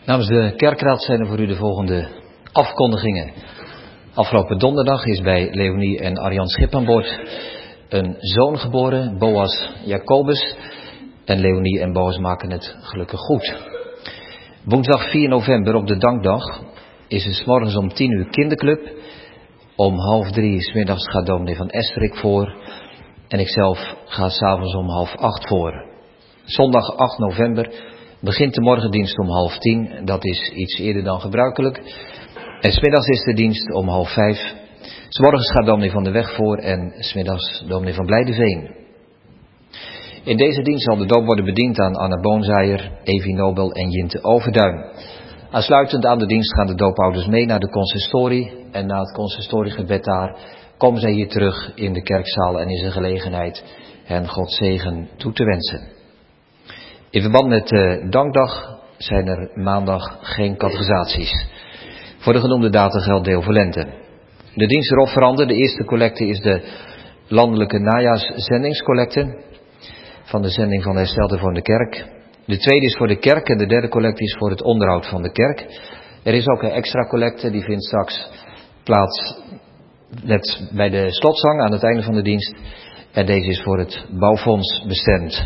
Namens de kerkraad zijn er voor u de volgende afkondigingen. Afgelopen donderdag is bij Leonie en Arjan Schip aan boord een zoon geboren, Boas Jacobus. En Leonie en Boas maken het gelukkig goed. Woensdag 4 november op de dankdag is er 's morgens om 10 uur kinderclub. Om 2:30 's middags gaat dominee van Esterik voor. En ikzelf ga 's avonds om 7:30 voor. Zondag 8 november begint de morgendienst om 9:30. Dat is iets eerder dan gebruikelijk. En 's middags is de dienst om 4:30. 's morgens gaat dominee van de Weg voor en 's middags dominee van Blijdeveen. In deze dienst zal de doop worden bediend aan Anna Boonzaaier, Evi Nobel en Jinte Overduin. Aansluitend aan de dienst gaan de doopouders mee naar de consistorie. En na het consistoriegebed daar komen zij hier terug in de kerkzaal en is er gelegenheid hen Gods zegen toe te wensen. In verband met de dankdag zijn er maandag geen catechisaties. Voor de genoemde data geldt deel voor lente. De dienst erop verandert. De eerste collecte is de landelijke najaarszendingscollecte van de zending van de Herstelde voor de Kerk. De tweede is voor de kerk en de derde collecte is voor het onderhoud van de kerk. Er is ook een extra collecte, die vindt straks plaats net bij de slotzang aan het einde van de dienst. En deze is voor het bouwfonds bestemd.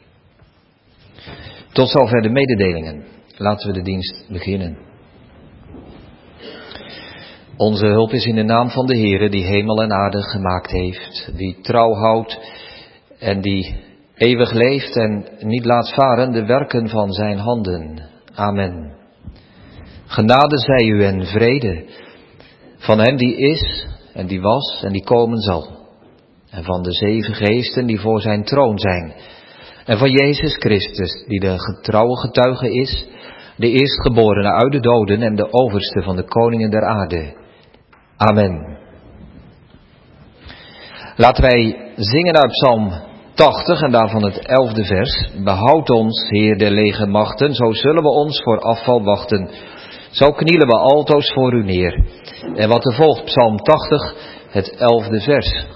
Tot zover de mededelingen. Laten we de dienst beginnen. Onze hulp is in de naam van de Heere die hemel en aarde gemaakt heeft, die trouw houdt en die eeuwig leeft en niet laat varen de werken van zijn handen. Amen. Genade zij u en vrede van hem die is en die was en die komen zal. En van de 7 geesten die voor zijn troon zijn. En van Jezus Christus die de getrouwe getuige is, de eerstgeborene uit de doden en de overste van de koningen der aarde. Amen. Laten wij zingen uit Psalm 80 en daarvan het 11e vers. Behoud ons, Heer der legermachten, zo zullen we ons voor afval wachten. Zo knielen we altoos voor u neer. En wat er volgt, Psalm 80, het 11e vers.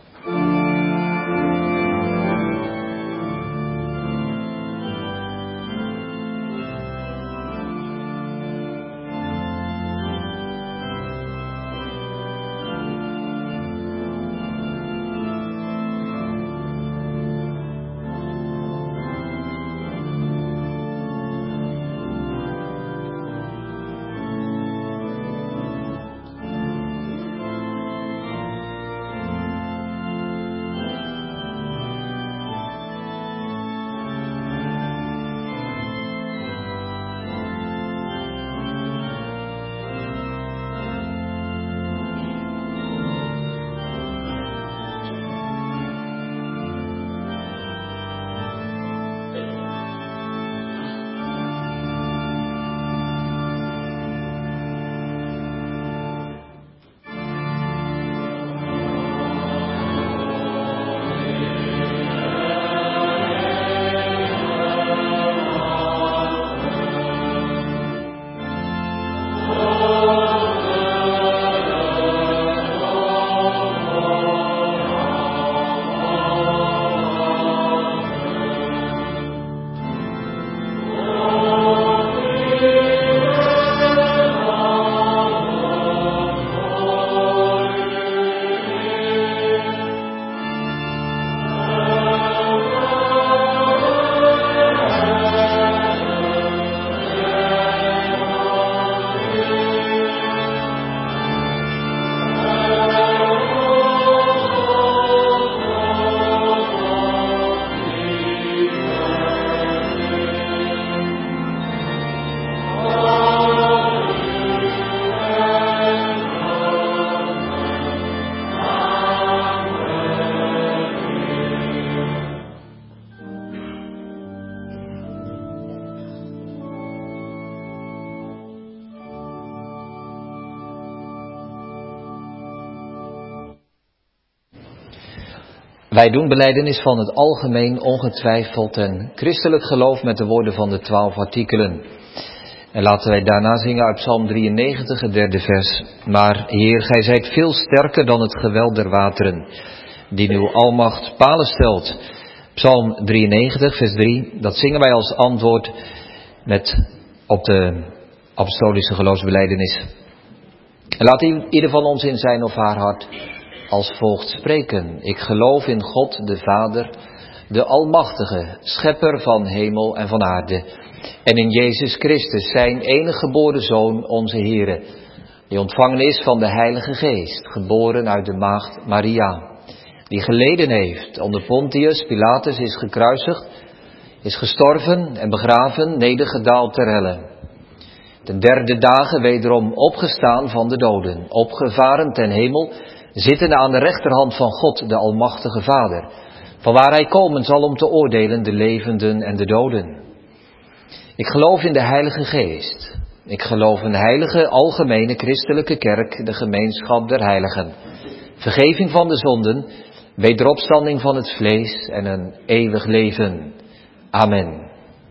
Wij doen belijdenis van het algemeen, ongetwijfeld en christelijk geloof met de woorden van de 12 artikelen. En laten wij daarna zingen uit Psalm 93, het 3e vers. Maar Heer, gij zijt veel sterker dan het geweld der wateren, die uw almacht palen stelt. Psalm 93, vers 3, dat zingen wij als antwoord met op de apostolische geloofsbelijdenis. En laat ieder van ons in zijn of haar hart als volgt spreken. Ik geloof in God de Vader, de Almachtige, schepper van hemel en van aarde. En in Jezus Christus, zijn enige geboren Zoon, onze Heere, die ontvangen is van de Heilige Geest, geboren uit de maagd Maria, die geleden heeft onder Pontius Pilatus, is gekruisigd, is gestorven en begraven, nedergedaald ter helle. Ten derde dagen wederom opgestaan van de doden, opgevaren ten hemel, zittende aan de rechterhand van God, de Almachtige Vader, vanwaar hij komen zal om te oordelen de levenden en de doden. Ik geloof in de Heilige Geest. Ik geloof in de heilige, algemene, christelijke kerk, de gemeenschap der heiligen, vergeving van de zonden, wederopstanding van het vlees en een eeuwig leven. Amen.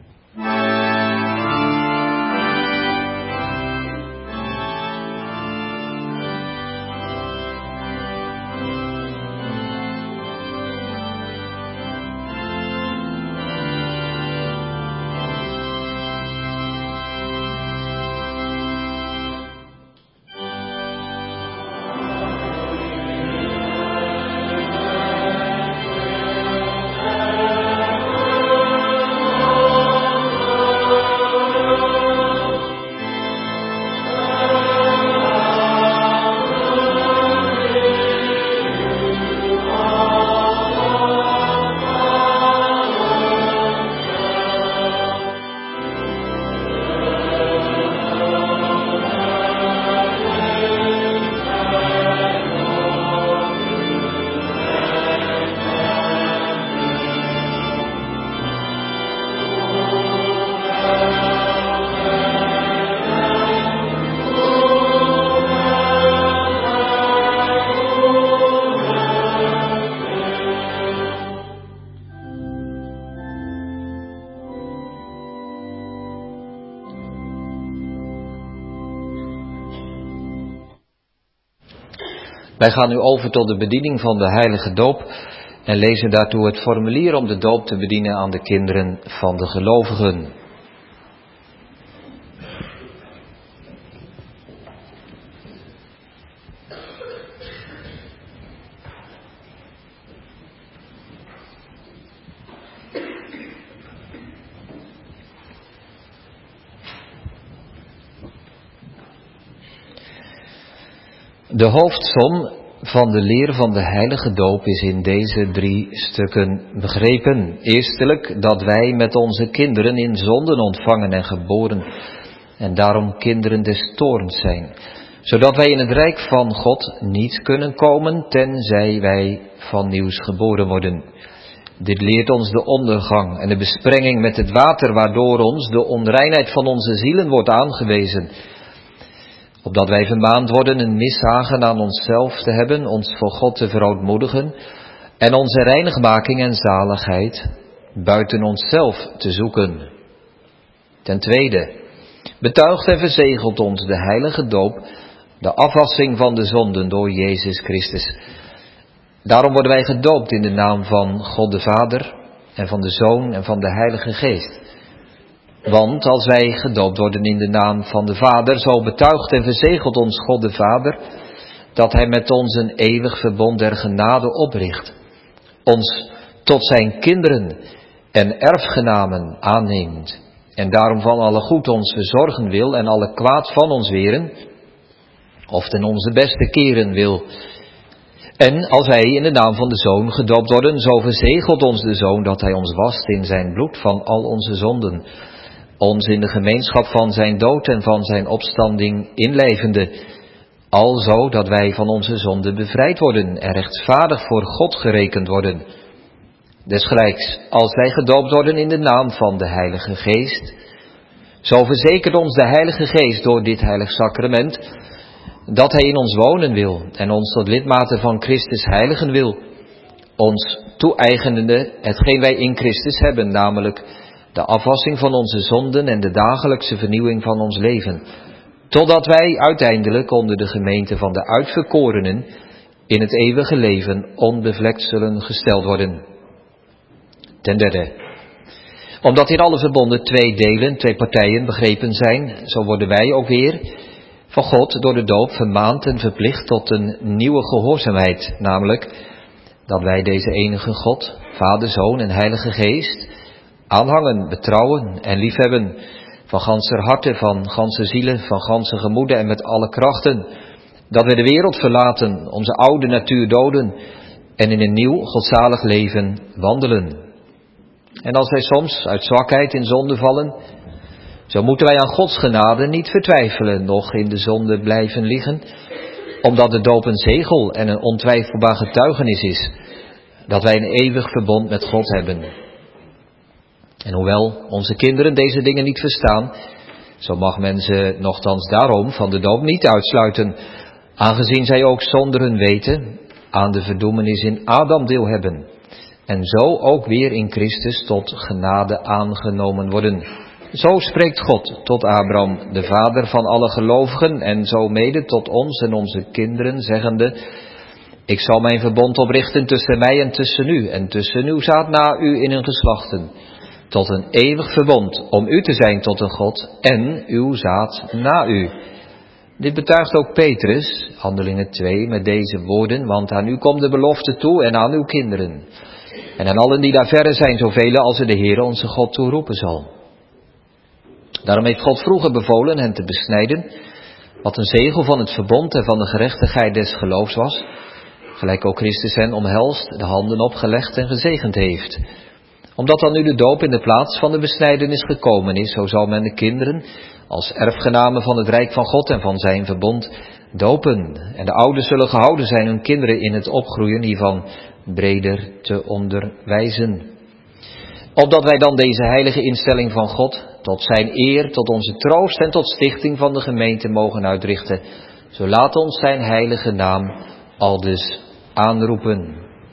Wij gaan nu over tot de bediening van de heilige doop en lezen daartoe het formulier om de doop te bedienen aan de kinderen van de gelovigen. De hoofdsom van de leer van de heilige doop is in deze 3 stukken begrepen. Eerstelijk dat wij met onze kinderen in zonden ontvangen en geboren en daarom kinderen des toorns zijn, zodat wij in het rijk van God niet kunnen komen tenzij wij van nieuws geboren worden. Dit leert ons de ondergang en de besprenging met het water, waardoor ons de onreinheid van onze zielen wordt aangewezen, opdat wij vermaand worden een mishagen aan onszelf te hebben, ons voor God te verootmoedigen en onze reinigmaking en zaligheid buiten onszelf te zoeken. Ten tweede, betuigt en verzegelt ons de heilige doop, de afwassing van de zonden door Jezus Christus. Daarom worden wij gedoopt in de naam van God de Vader en van de Zoon en van de Heilige Geest. Want als wij gedoopt worden in de naam van de Vader, zo betuigt en verzegelt ons God de Vader dat Hij met ons een eeuwig verbond der genade opricht, ons tot zijn kinderen en erfgenamen aanneemt en daarom van alle goed ons verzorgen wil en alle kwaad van ons weren, of ten onze beste keren wil. En als wij in de naam van de Zoon gedoopt worden, zo verzegelt ons de Zoon dat Hij ons wast in zijn bloed van al onze zonden, ons in de gemeenschap van zijn dood en van zijn opstanding inlevende, alzo dat wij van onze zonden bevrijd worden en rechtvaardig voor God gerekend worden. Desgelijks, als wij gedoopt worden in de naam van de Heilige Geest, zo verzekert ons de Heilige Geest door dit heilig sacrament dat Hij in ons wonen wil en ons tot lidmaten van Christus heiligen wil, ons toe-eigenende hetgeen wij in Christus hebben, namelijk de afwassing van onze zonden en de dagelijkse vernieuwing van ons leven, totdat wij uiteindelijk onder de gemeente van de uitverkorenen in het eeuwige leven onbevlekt zullen gesteld worden. Ten derde, Omdat in alle verbonden twee delen, twee partijen begrepen zijn, zo worden wij ook weer van God door de doop vermaand en verplicht tot een nieuwe gehoorzaamheid, namelijk dat wij deze enige God, Vader, Zoon en Heilige Geest, aanhangen, betrouwen en liefhebben, van ganser harte, van ganse zielen, van ganse gemoede en met alle krachten, dat we de wereld verlaten, onze oude natuur doden en in een nieuw godzalig leven wandelen. En als wij soms uit zwakheid in zonde vallen, zo moeten wij aan Gods genade niet vertwijfelen, noch in de zonde blijven liggen, omdat de doop een zegel en een ontwijfelbaar getuigenis is, dat wij een eeuwig verbond met God hebben. En hoewel onze kinderen deze dingen niet verstaan, zo mag men ze nochtans daarom van de doop niet uitsluiten, aangezien zij ook zonder hun weten aan de verdoemenis in Adam deel hebben, en zo ook weer in Christus tot genade aangenomen worden. Zo spreekt God tot Abraham, de vader van alle gelovigen, en zo mede tot ons en onze kinderen, zeggende: ik zal mijn verbond oprichten tussen mij en tussen u, en tussen uw zaad na u in hun geslachten, tot een eeuwig verbond, om u te zijn tot een God, en uw zaad na u. Dit betuigt ook Petrus, Handelingen 2, met deze woorden: want aan u komt de belofte toe en aan uw kinderen, en aan allen die daar verre zijn, zoveel als er de Heere onze God toe roepen zal. Daarom heeft God vroeger bevolen hen te besnijden, wat een zegel van het verbond en van de gerechtigheid des geloofs was, gelijk ook Christus hen omhelst, de handen opgelegd en gezegend heeft. Omdat dan nu de doop in de plaats van de besnijdenis gekomen is, zo zal men de kinderen als erfgenamen van het rijk van God en van zijn verbond dopen. En de ouders zullen gehouden zijn hun kinderen in het opgroeien hiervan breder te onderwijzen. Opdat wij dan deze heilige instelling van God, tot zijn eer, tot onze troost en tot stichting van de gemeente mogen uitrichten, zo laat ons zijn heilige naam aldus aanroepen.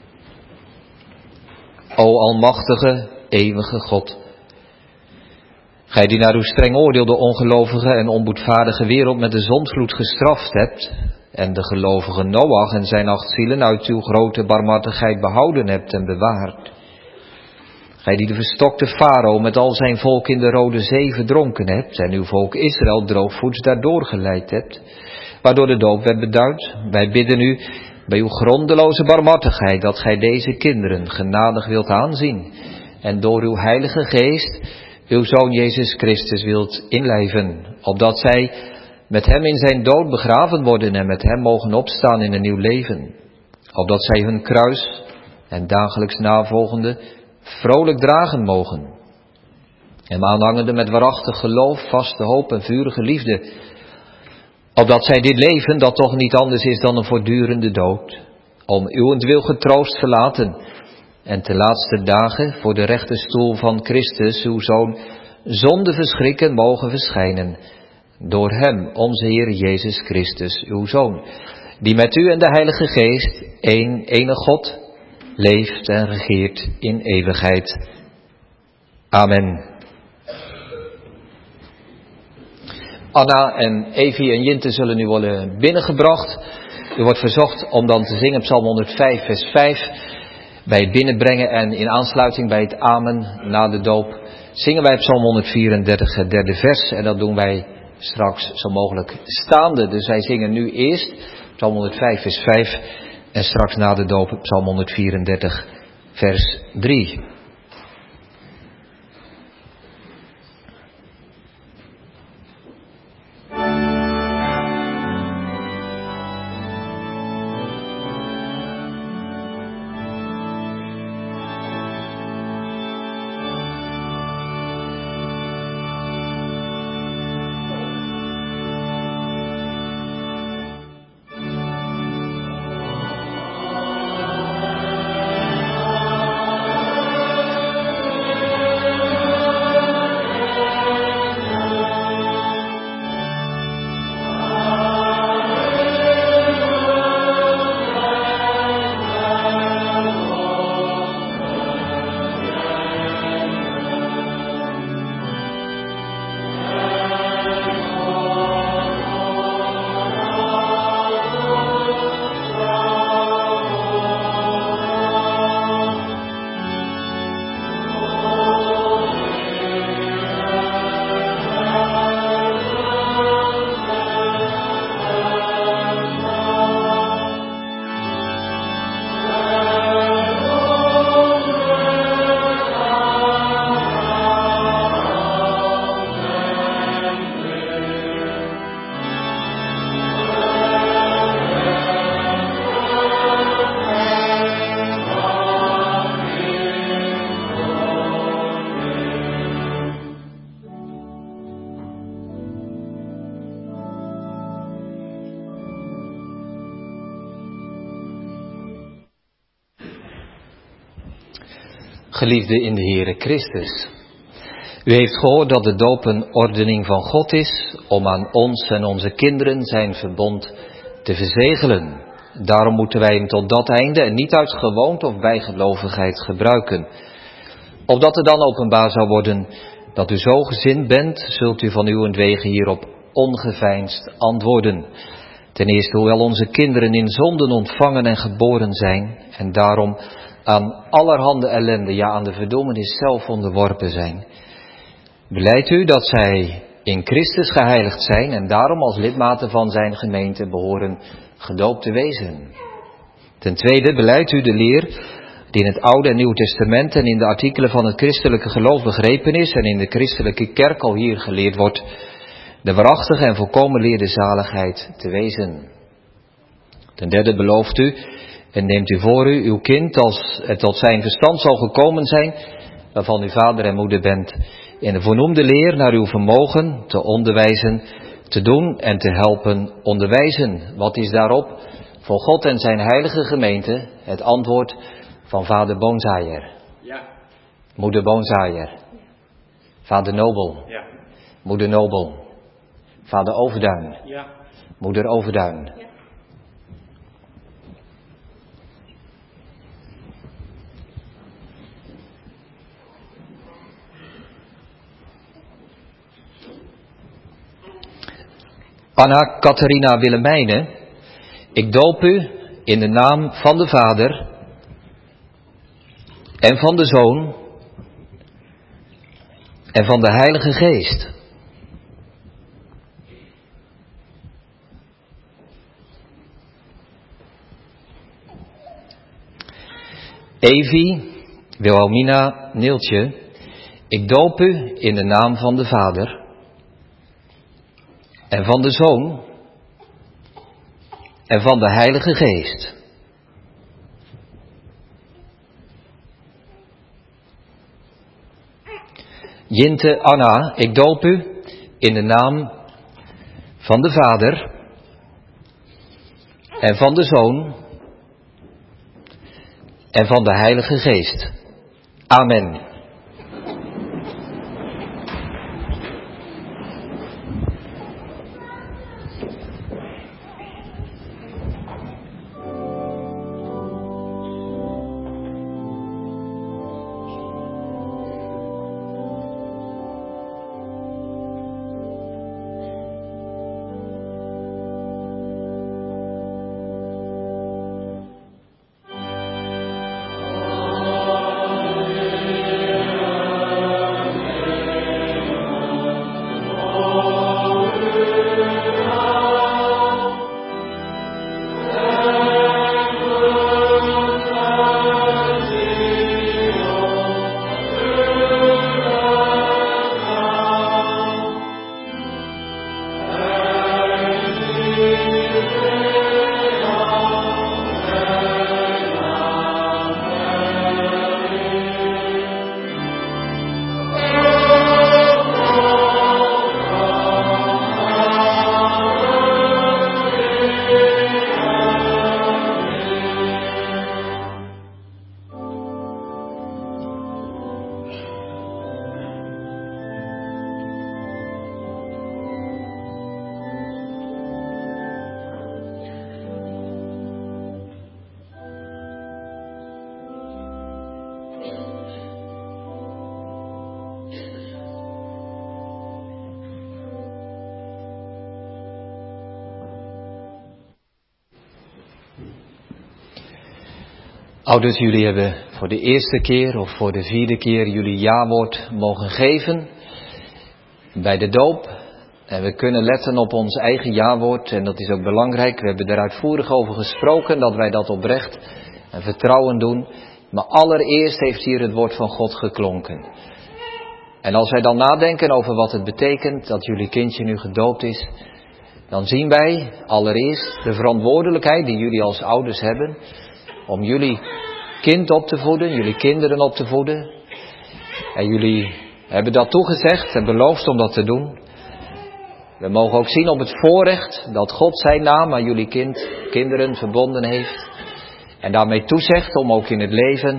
O almachtige, eeuwige God, gij die naar uw streng oordeel de ongelovige en onboedvaardige wereld met de zondvloed gestraft hebt, en de gelovige Noach en zijn 8 zielen uit uw grote barmhartigheid behouden hebt en bewaard. Gij die de verstokte farao met al zijn volk in de Rode Zee verdronken hebt, en uw volk Israël droogvoets daardoor geleid hebt, waardoor de doop werd beduid. Wij bidden u bij uw grondeloze barmhartigheid dat gij deze kinderen genadig wilt aanzien, en door uw heilige geest uw Zoon Jezus Christus wilt inlijven, opdat zij met hem in zijn dood begraven worden en met hem mogen opstaan in een nieuw leven, opdat zij hun kruis en dagelijks navolgende vrolijk dragen mogen, hem aanhangende met waarachtig geloof, vaste hoop en vurige liefde, opdat zij dit leven, dat toch niet anders is dan een voortdurende dood, om uwentwil getroost verlaten en te laatste dagen voor de rechterstoel van Christus, uw Zoon, zonder verschrikken mogen verschijnen, door hem, onze Heer Jezus Christus, uw Zoon, die met u en de Heilige Geest, enige God, leeft en regeert in eeuwigheid. Amen. Anna en Evie en Jinte zullen nu worden binnengebracht. U wordt verzocht om dan te zingen Psalm 105 vers 5 bij het binnenbrengen en in aansluiting bij het amen na de doop zingen wij Psalm 134 het 3e vers en dat doen wij straks zo mogelijk staande. Dus wij zingen nu eerst Psalm 105 vers 5 en straks na de doop Psalm 134 vers 3. Geliefden in de Heere Christus. U heeft gehoord dat de doop een ordening van God is om aan ons en onze kinderen zijn verbond te verzegelen. Daarom moeten wij hem tot dat einde en niet uit gewoonte of bijgelovigheid gebruiken. Opdat er dan openbaar zou worden dat u zo gezind bent, zult u van uwentwege hierop ongeveinsd antwoorden. Ten eerste, hoewel onze kinderen in zonden ontvangen en geboren zijn en daarom aan allerhande ellende, ja aan de verdoemenis zelf onderworpen zijn. Belijdt u dat zij in Christus geheiligd zijn en daarom als lidmaten van zijn gemeente behoren gedoopt te wezen. Ten tweede, belijdt u de leer die in het Oude en Nieuwe Testament en in de artikelen van het christelijke geloof begrepen is en in de christelijke kerk al hier geleerd wordt, de waarachtige en volkomen leer de zaligheid te wezen. Ten derde, belooft u en neemt u voor u uw kind als het tot zijn verstand zal gekomen zijn, waarvan u vader en moeder bent, in de voornoemde leer naar uw vermogen te onderwijzen, te doen en te helpen onderwijzen. Wat is daarop voor God en zijn heilige gemeente het antwoord van vader Boonzaaier? Ja. Moeder Boonzaaier. Vader Nobel. Ja. Moeder Nobel. Vader Overduin. Ja. Moeder Overduin. Ja. Anna Catharina Willemijnen, ik doop u in de naam van de Vader en van de Zoon en van de Heilige Geest. Evi Wilhelmina Neeltje, ik doop u in de naam van de Vader en van de Zoon en van de Heilige Geest. Jinte Anna, ik doop u in de naam van de Vader en van de Zoon en van de Heilige Geest. Amen. Ouders, jullie hebben voor de eerste keer of voor de vierde keer jullie jawoord mogen geven bij de doop. En we kunnen letten op ons eigen jawoord en dat is ook belangrijk. We hebben er uitvoerig over gesproken dat wij dat oprecht en vertrouwen doen. Maar allereerst heeft hier het woord van God geklonken. En als wij dan nadenken over wat het betekent dat jullie kindje nu gedoopt is, dan zien wij allereerst de verantwoordelijkheid die jullie als ouders hebben om jullie kind op te voeden, jullie kinderen op te voeden. En jullie hebben dat toegezegd en beloofd om dat te doen. We mogen ook zien op het voorrecht dat God zijn naam aan jullie kinderen verbonden heeft. En daarmee toezegt om ook in het leven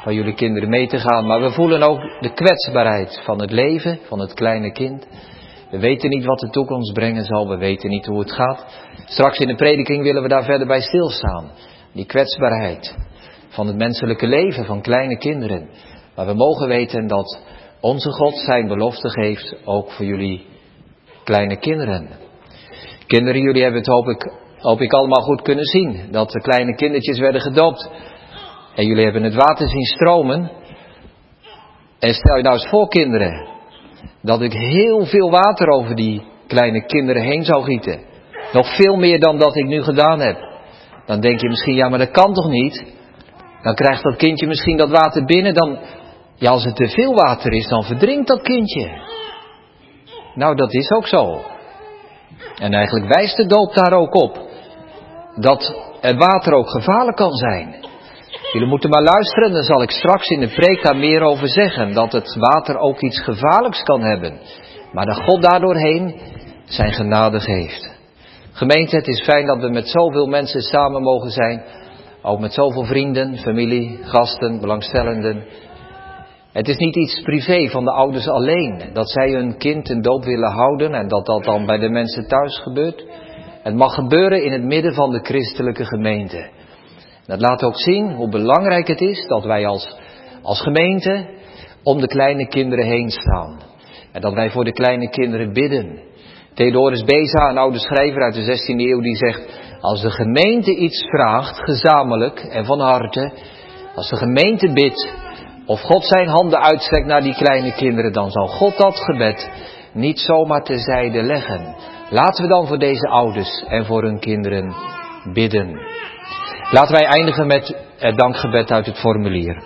van jullie kinderen mee te gaan. Maar we voelen ook de kwetsbaarheid van het leven, van het kleine kind. We weten niet wat de toekomst brengen zal, we weten niet hoe het gaat. Straks in de prediking willen we daar verder bij stilstaan. Die kwetsbaarheid van het menselijke leven, van kleine kinderen. Maar we mogen weten dat onze God zijn belofte geeft, ook voor jullie kleine kinderen. Kinderen, jullie hebben het hoop ik allemaal goed kunnen zien. Dat de kleine kindertjes werden gedoopt. En jullie hebben het water zien stromen. En stel je nou eens voor, kinderen, dat ik heel veel water over die kleine kinderen heen zou gieten. Nog veel meer dan dat ik nu gedaan heb. Dan denk je misschien, ja, maar dat kan toch niet? Dan krijgt dat kindje misschien dat water binnen. Ja, als het te veel water is, dan verdrinkt dat kindje. Nou, dat is ook zo. En eigenlijk wijst de doop daar ook op. Dat het water ook gevaarlijk kan zijn. Jullie moeten maar luisteren, daar zal ik straks in de preek daar meer over zeggen. Dat het water ook iets gevaarlijks kan hebben. Maar dat God daardoorheen zijn genade geeft. Gemeente, het is fijn dat we met zoveel mensen samen mogen zijn. Ook met zoveel vrienden, familie, gasten, belangstellenden. Het is niet iets privé van de ouders alleen. Dat zij hun kind een doop willen houden en dat dat dan bij de mensen thuis gebeurt. Het mag gebeuren in het midden van de christelijke gemeente. Dat laat ook zien hoe belangrijk het is dat wij als gemeente om de kleine kinderen heen staan. En dat wij voor de kleine kinderen bidden. Theodorus Beza, een oude schrijver uit de 16e eeuw, die zegt: als de gemeente iets vraagt, gezamenlijk en van harte, als de gemeente bidt, of God zijn handen uitstrekt naar die kleine kinderen, dan zal God dat gebed niet zomaar terzijde leggen. Laten we dan voor deze ouders en voor hun kinderen bidden. Laten wij eindigen met het dankgebed uit het formulier.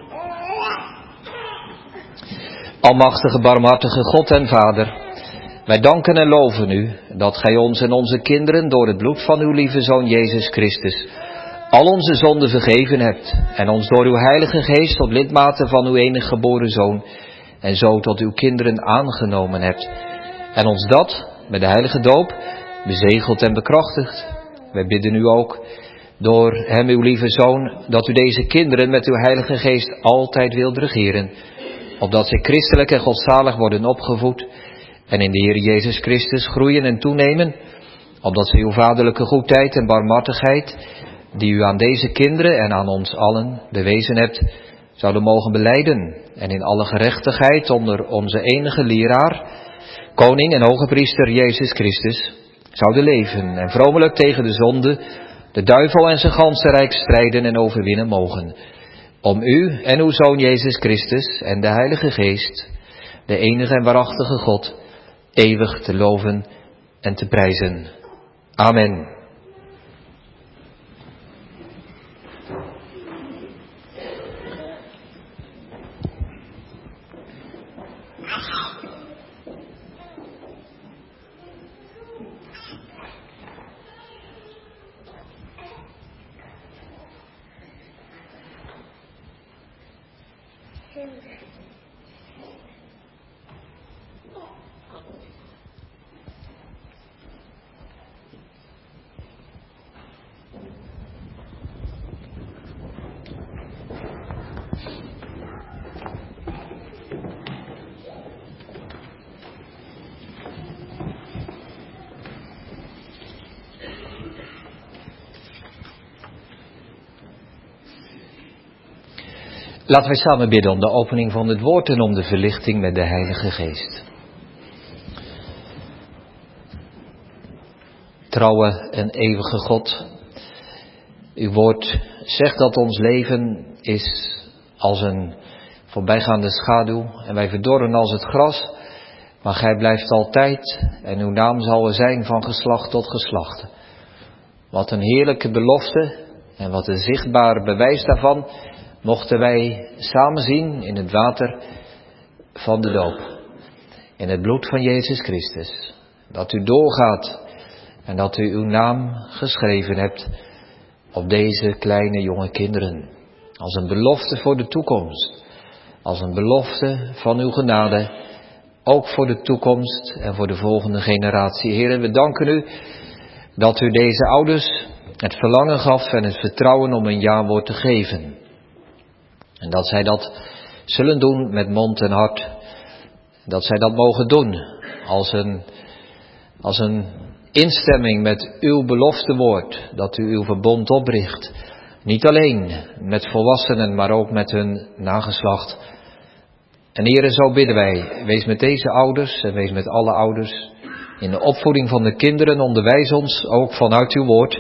Almachtige, barmhartige God en Vader, wij danken en loven u dat gij ons en onze kinderen door het bloed van uw lieve Zoon Jezus Christus al onze zonden vergeven hebt en ons door uw Heilige Geest tot lidmaten van uw enige geboren Zoon en zo tot uw kinderen aangenomen hebt en ons dat met de heilige doop bezegeld en bekrachtigd. Wij bidden u ook door hem, uw lieve Zoon, dat u deze kinderen met uw Heilige Geest altijd wilt regeren, opdat zij christelijk en godzalig worden opgevoed en in de Heer Jezus Christus groeien en toenemen, opdat zij uw vaderlijke goedheid en barmhartigheid, die u aan deze kinderen en aan ons allen bewezen hebt, zouden mogen belijden en in alle gerechtigheid onder onze enige leraar, koning en hoge priester Jezus Christus, zouden leven en vromelijk tegen de zonde, de duivel en zijn ganse rijk strijden en overwinnen mogen. Om u en uw Zoon Jezus Christus en de Heilige Geest, de enige en waarachtige God, eeuwig te loven en te prijzen. Amen. Laten wij samen bidden om de opening van het woord en om de verlichting met de Heilige Geest. Trouwe en eeuwige God, uw woord zegt dat ons leven is als een voorbijgaande schaduw en wij verdorren als het gras, maar gij blijft altijd en uw naam zal er zijn van geslacht tot geslacht. Wat een heerlijke belofte en wat een zichtbaar bewijs daarvan mochten wij samen zien in het water van de doop, in het bloed van Jezus Christus. Dat u doorgaat en dat u uw naam geschreven hebt op deze kleine jonge kinderen. Als een belofte voor de toekomst, als een belofte van uw genade, ook voor de toekomst en voor de volgende generatie. Heer, we danken u dat u deze ouders het verlangen gaf en het vertrouwen om een jawoord te geven. En dat zij dat zullen doen met mond en hart. Dat zij dat mogen doen als een instemming met uw belofte woord. Dat u uw verbond opricht. Niet alleen met volwassenen, maar ook met hun nageslacht. En Heere, zo bidden wij. Wees met deze ouders en wees met alle ouders. In de opvoeding van de kinderen onderwijs ons ook vanuit uw woord.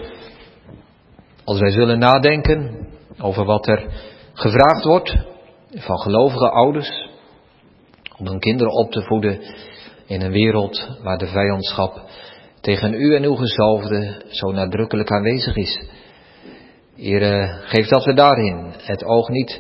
Als wij zullen nadenken over wat er gevraagd wordt van gelovige ouders. Om hun kinderen op te voeden in een wereld waar de vijandschap tegen u en uw gezalfde zo nadrukkelijk aanwezig is. Heere, geef dat we daarin het oog niet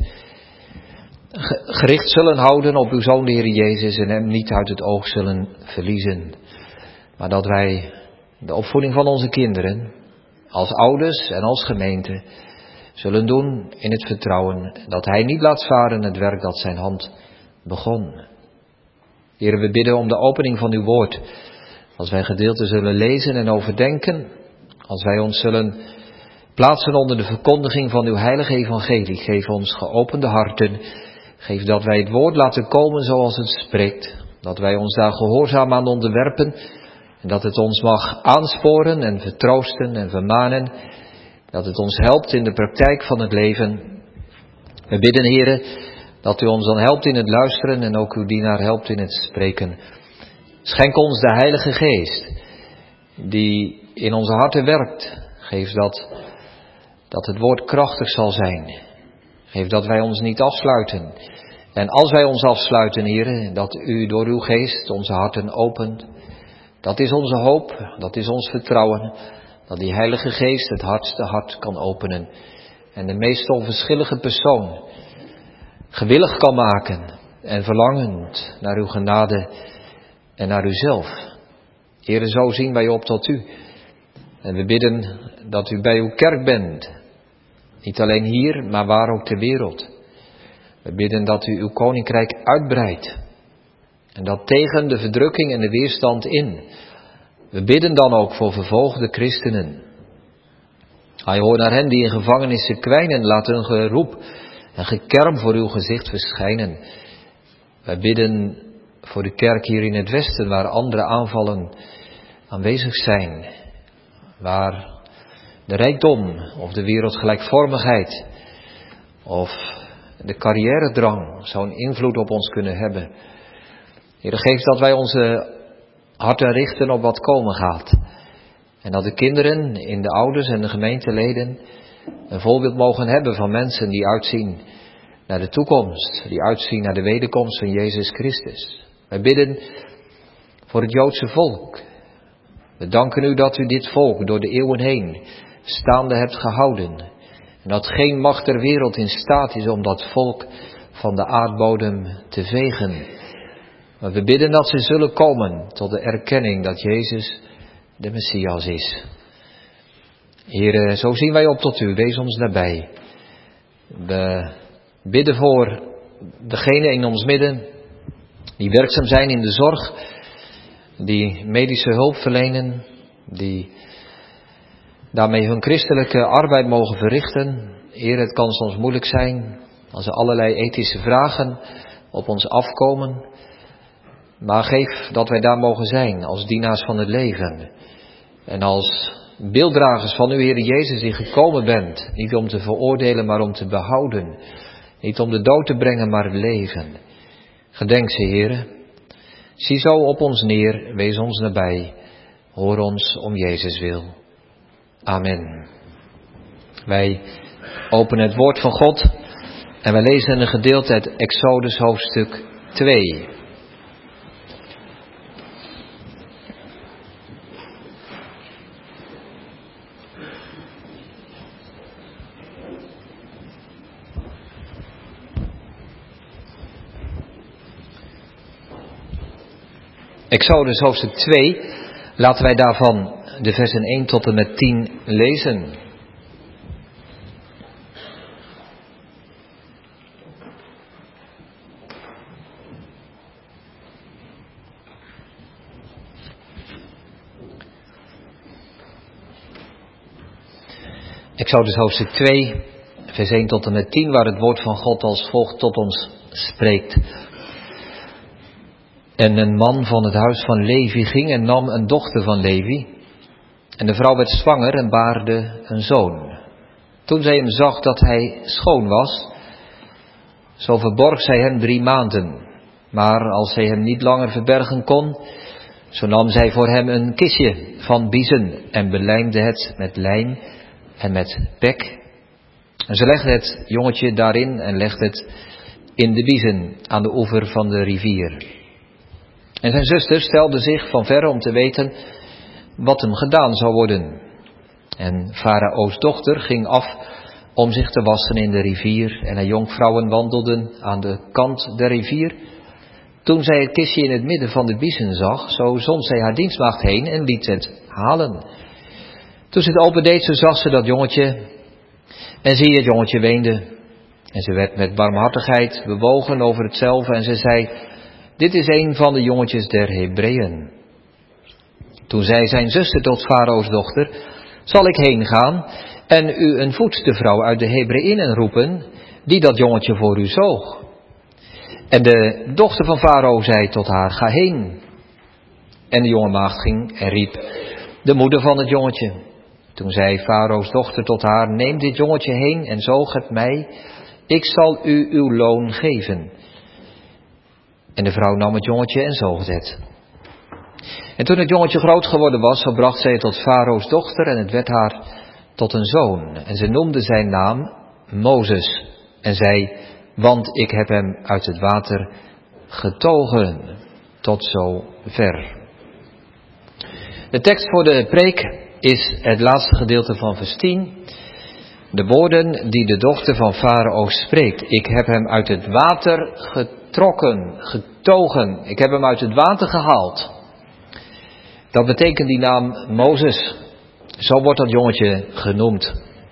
gericht zullen houden op uw Zoon de Heer Jezus en hem niet uit het oog zullen verliezen. Maar dat wij de opvoeding van onze kinderen als ouders en als gemeente zullen doen in het vertrouwen dat hij niet laat varen het werk dat zijn hand begon. Heere, we bidden om de opening van uw woord. Als wij gedeelten zullen lezen en overdenken, als wij ons zullen plaatsen onder de verkondiging van uw heilige evangelie, geef ons geopende harten. Geef dat wij het woord laten komen zoals het spreekt. Dat wij ons daar gehoorzaam aan onderwerpen. En dat het ons mag aansporen en vertroosten en vermanen. Dat het ons helpt in de praktijk van het leven. We bidden, Heere, dat u ons dan helpt in het luisteren en ook uw dienaar helpt in het spreken. Schenk ons de Heilige Geest die in onze harten werkt. Geef dat het woord krachtig zal zijn. Geef dat wij ons niet afsluiten. En als wij ons afsluiten, Heere, dat u door uw geest onze harten opent. Dat is onze hoop, dat is ons vertrouwen. Dat die Heilige Geest het hardste hart kan openen. En de meest onverschillige persoon gewillig kan maken. En verlangend naar uw genade en naar uzelf. Heere, zo zien wij op tot u. En we bidden dat u bij uw kerk bent. Niet alleen hier, maar waar ook ter wereld. We bidden dat u uw koninkrijk uitbreidt. En dat tegen de verdrukking en de weerstand in. We bidden dan ook voor vervolgde christenen. Hij hoort naar hen die in gevangenissen kwijnen. Laat hun geroep en gekerm voor uw gezicht verschijnen. Wij bidden voor de kerk hier in het Westen, waar andere aanvallen aanwezig zijn. Waar de rijkdom of de wereldgelijkvormigheid of de carrièredrang zo'n invloed op ons kunnen hebben. Heer, geef dat wij onze harten richten op wat komen gaat. En dat de kinderen in de ouders en de gemeenteleden een voorbeeld mogen hebben van mensen die uitzien naar de toekomst. Die uitzien naar de wederkomst van Jezus Christus. Wij bidden voor het Joodse volk. We danken u dat u dit volk door de eeuwen heen staande hebt gehouden. En dat geen macht ter wereld in staat is om dat volk van de aardbodem te vegen. Maar we bidden dat ze zullen komen tot de erkenning dat Jezus de Messias is. Heer, zo zien wij op tot u. Wees ons nabij. We bidden voor degenen in ons midden die werkzaam zijn in de zorg, die medische hulp verlenen, die daarmee hun christelijke arbeid mogen verrichten. Heer, het kan soms moeilijk zijn als er allerlei ethische vragen op ons afkomen. Maar geef dat wij daar mogen zijn als dienaars van het leven. En als beelddragers van uw Heer Jezus die gekomen bent. Niet om te veroordelen, maar om te behouden. Niet om de dood te brengen, maar het leven. Gedenk ze, Heere. Zie zo op ons neer, wees ons nabij. Hoor ons om Jezus wil. Amen. Wij openen het woord van God en wij lezen een gedeelte uit Exodus hoofdstuk 2. Exodus hoofdstuk 2, laten wij daarvan de versen 1 tot en met 10 lezen. Exodus hoofdstuk 2, vers 1 tot en met 10, waar het woord van God als volgt tot ons spreekt. En een man van het huis van Levi ging en nam een dochter van Levi. En de vrouw werd zwanger en baarde een zoon. Toen zij hem zag dat hij schoon was, zo verborg zij hem 3 maanden. Maar als zij hem niet langer verbergen kon, zo nam zij voor hem een kistje van biezen en belijmde het met lijm en met pek. En ze legde het jongetje daarin en legde het in de biezen aan de oever van de rivier. En zijn zuster stelde zich van verre om te weten wat hem gedaan zou worden. En Farao's dochter ging af om zich te wassen in de rivier en haar jonkvrouwen wandelden aan de kant der rivier. Toen zij het kistje in het midden van de biezen zag, zo zond zij haar dienstmaagd heen en liet het halen. Toen ze het opendeed, zo zag ze dat jongetje en zie, het jongetje weende. En ze werd met barmhartigheid bewogen over hetzelfde en ze zei: dit is een van de jongetjes der Hebreeën. Toen zei zijn zuster tot Farao's dochter: zal ik heen gaan en u een voedstervrouw uit de Hebreeën roepen, die dat jongetje voor u zoog? En de dochter van Farao zei tot haar: ga heen. En de jonge maagd ging en riep de moeder van het jongetje. Toen zei Farao's dochter tot haar: neem dit jongetje heen en zoog het mij, ik zal u uw loon geven. En de vrouw nam het jongetje en zoog het. En toen het jongetje groot geworden was, zo bracht zij het tot Farao's dochter en het werd haar tot een zoon. En ze noemde zijn naam Mozes. En zei: want ik heb hem uit het water getogen. Tot zover. De tekst voor de preek is het laatste gedeelte van vers 10. De woorden die de dochter van Farao spreekt. Ik heb hem uit het water getogen. Ik heb hem uit het water gehaald. Dat betekent die naam Mozes. Zo wordt dat jongetje genoemd.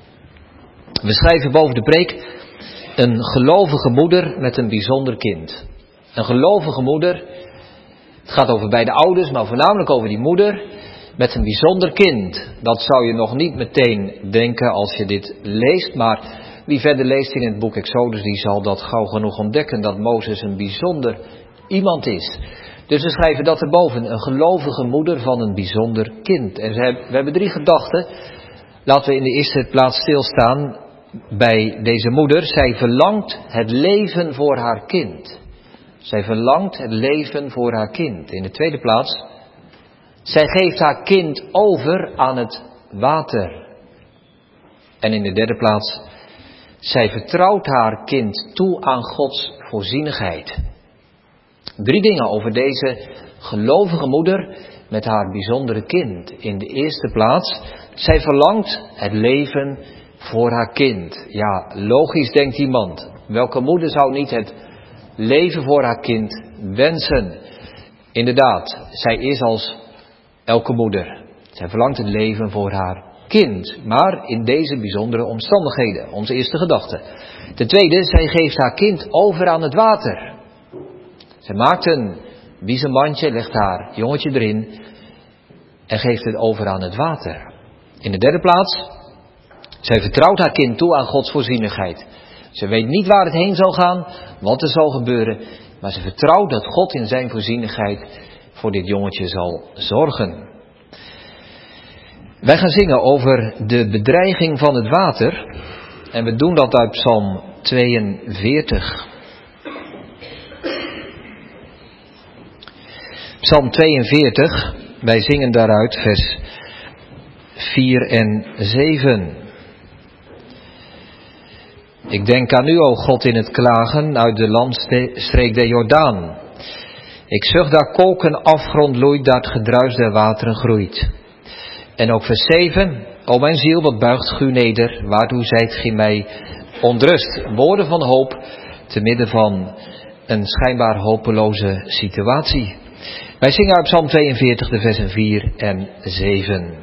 We schrijven boven de preek: een gelovige moeder met een bijzonder kind. Een gelovige moeder, het gaat over beide ouders, maar voornamelijk over die moeder met een bijzonder kind. Dat zou je nog niet meteen denken als je dit leest, maar wie verder leest in het boek Exodus, die zal dat gauw genoeg ontdekken, dat Mozes een bijzonder iemand is. Dus we schrijven dat erboven, een gelovige moeder van een bijzonder kind. En we hebben 3 gedachten. Laten we in de eerste plaats stilstaan bij deze moeder. Zij verlangt het leven voor haar kind. Zij verlangt het leven voor haar kind. In de tweede plaats, zij geeft haar kind over aan het water. En in de derde plaats, zij vertrouwt haar kind toe aan Gods voorzienigheid. 3 dingen over deze gelovige moeder met haar bijzondere kind. In de eerste plaats, zij verlangt het leven voor haar kind. Ja, logisch denkt iemand. Welke moeder zou niet het leven voor haar kind wensen? Inderdaad, zij is als elke moeder. Zij verlangt het leven voor haar kind. Maar in deze bijzondere omstandigheden. Onze eerste gedachte. Ten tweede, zij geeft haar kind over aan het water. Zij maakt een biezenmandje, legt haar jongetje erin en geeft het over aan het water. In de derde plaats, zij vertrouwt haar kind toe aan Gods voorzienigheid. Ze weet niet waar het heen zal gaan, wat er zal gebeuren, maar ze vertrouwt dat God in zijn voorzienigheid voor dit jongetje zal zorgen. Wij gaan zingen over de bedreiging van het water en we doen dat uit Psalm 42. Psalm 42, wij zingen daaruit vers 4 en 7. Ik denk aan u, o God, in het klagen uit de landstreek der Jordaan. Ik zucht daar kolken afgrond loeit, daar het gedruis der wateren groeit. En ook vers 7, o mijn ziel, wat buigt gu neder, waartoe zijt gij mij ontrust. Woorden van hoop, te midden van een schijnbaar hopeloze situatie. Wij zingen uit Psalm 42 de versen 4 en 7.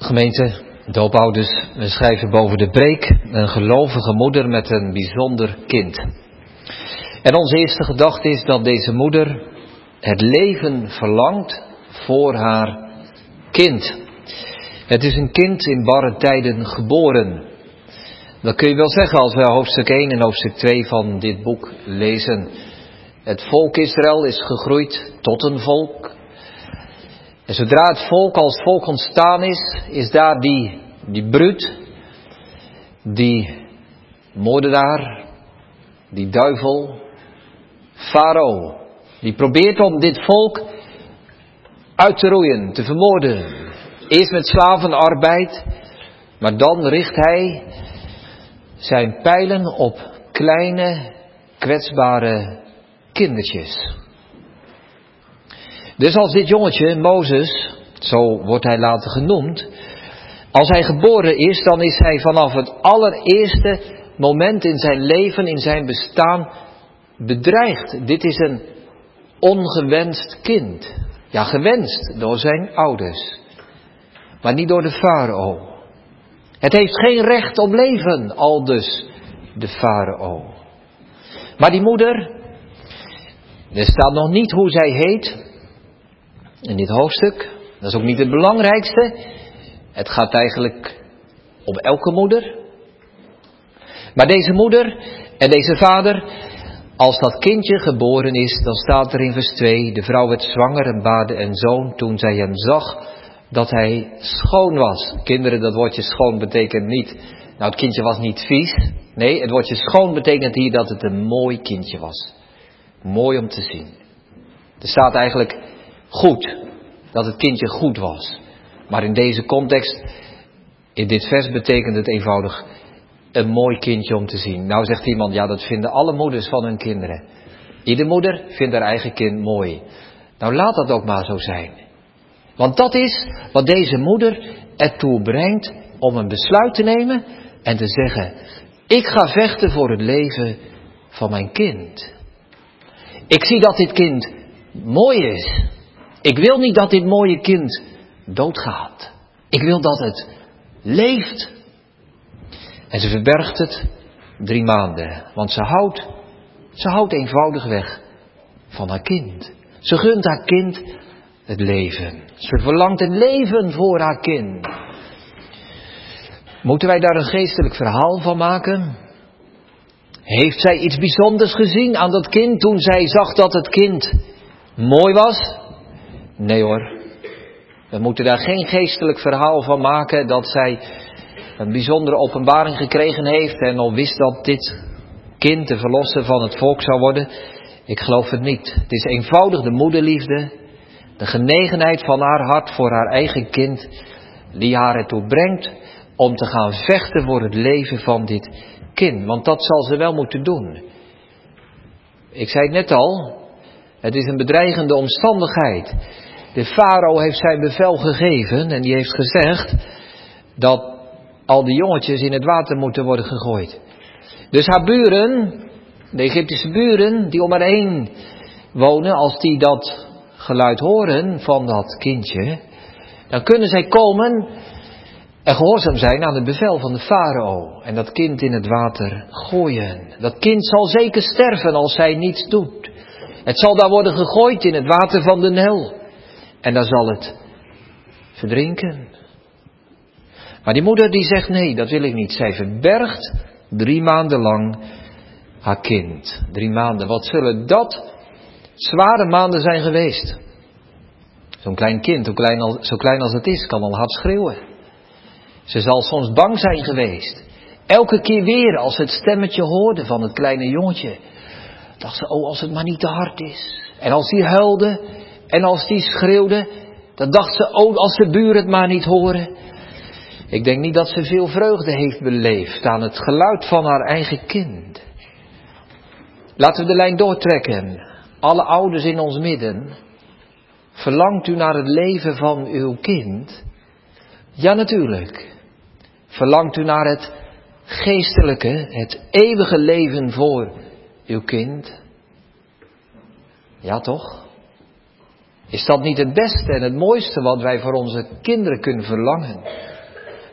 Gemeente, doopouders, we schrijven boven de preek een gelovige moeder met een bijzonder kind. En onze eerste gedachte is dat deze moeder het leven verlangt voor haar kind. Het is een kind in barre tijden geboren. Dat kun je wel zeggen als we hoofdstuk 1 en hoofdstuk 2 van dit boek lezen. Het volk Israël is gegroeid tot een volk. En zodra het volk als volk ontstaan is daar die bruut, die moordenaar, die duivel, Farao, die probeert om dit volk uit te roeien, te vermoorden. Eerst met slavenarbeid, maar dan richt hij zijn pijlen op kleine, kwetsbare kindertjes. Dus als dit jongetje, Mozes, zo wordt hij later genoemd, als hij geboren is, dan is hij vanaf het allereerste moment in zijn leven, in zijn bestaan, bedreigd. Dit is een ongewenst kind. Ja, gewenst door zijn ouders, maar niet door de farao. Het heeft geen recht op leven, aldus de farao. Maar die moeder, er staat nog niet hoe zij heet in dit hoofdstuk. Dat is ook niet het belangrijkste. Het gaat eigenlijk om elke moeder. Maar deze moeder en deze vader, als dat kindje geboren is, dan staat er in vers 2, de vrouw werd zwanger en baarde een zoon toen zij hem zag dat hij schoon was. Kinderen, dat woordje schoon betekent niet, nou het kindje was niet vies. Nee, het woordje schoon betekent hier dat het een mooi kindje was. Mooi om te zien. Er staat eigenlijk goed, dat het kindje goed was. Maar in deze context, in dit vers betekent het eenvoudig een mooi kindje om te zien. Nou zegt iemand, ja dat vinden alle moeders van hun kinderen. Iedere moeder vindt haar eigen kind mooi. Nou laat dat ook maar zo zijn. Want dat is wat deze moeder ertoe brengt om een besluit te nemen en te zeggen, ik ga vechten voor het leven van mijn kind. Ik zie dat dit kind mooi is. Ik wil niet dat dit mooie kind doodgaat. Ik wil dat het leeft. En ze verbergt het 3 maanden. Want ze houdt eenvoudig weg van haar kind. Ze gunt haar kind het leven. Ze verlangt het leven voor haar kind. Moeten wij daar een geestelijk verhaal van maken? Heeft zij iets bijzonders gezien aan dat kind toen zij zag dat het kind mooi was? Nee hoor. We moeten daar geen geestelijk verhaal van maken dat zij een bijzondere openbaring gekregen heeft en al wist dat dit kind de verlosser van het volk zou worden. Ik geloof het niet. Het is eenvoudig de moederliefde, de genegenheid van haar hart voor haar eigen kind, die haar ertoe brengt om te gaan vechten voor het leven van dit kind. Want dat zal ze wel moeten doen. Ik zei het net al, het is een bedreigende omstandigheid. De farao heeft zijn bevel gegeven en die heeft gezegd dat al die jongetjes in het water moeten worden gegooid. Dus haar buren, de Egyptische buren die om haar heen wonen, als die dat geluid horen van dat kindje, dan kunnen zij komen en gehoorzaam zijn aan het bevel van de farao en dat kind in het water gooien. Dat kind zal zeker sterven als zij niets doet. Het zal daar worden gegooid in het water van de Nijl en daar zal het verdrinken. Maar die moeder die zegt nee, dat wil ik niet. Zij verbergt 3 maanden lang haar kind. 3 maanden, wat zullen dat zware maanden zijn geweest? Zo'n klein kind, zo klein als het is, kan al hard schreeuwen. Ze zal soms bang zijn geweest. Elke keer weer als ze het stemmetje hoorde van het kleine jongetje, dacht ze, oh als het maar niet te hard is. En als die huilde en als die schreeuwde, dan dacht ze, oh als de buren het maar niet horen. Ik denk niet dat ze veel vreugde heeft beleefd aan het geluid van haar eigen kind. Laten we de lijn doortrekken. Alle ouders in ons midden. Verlangt u naar het leven van uw kind? Ja, natuurlijk. Verlangt u naar het geestelijke, het eeuwige leven voor uw kind? Ja, toch? Is dat niet het beste en het mooiste wat wij voor onze kinderen kunnen verlangen?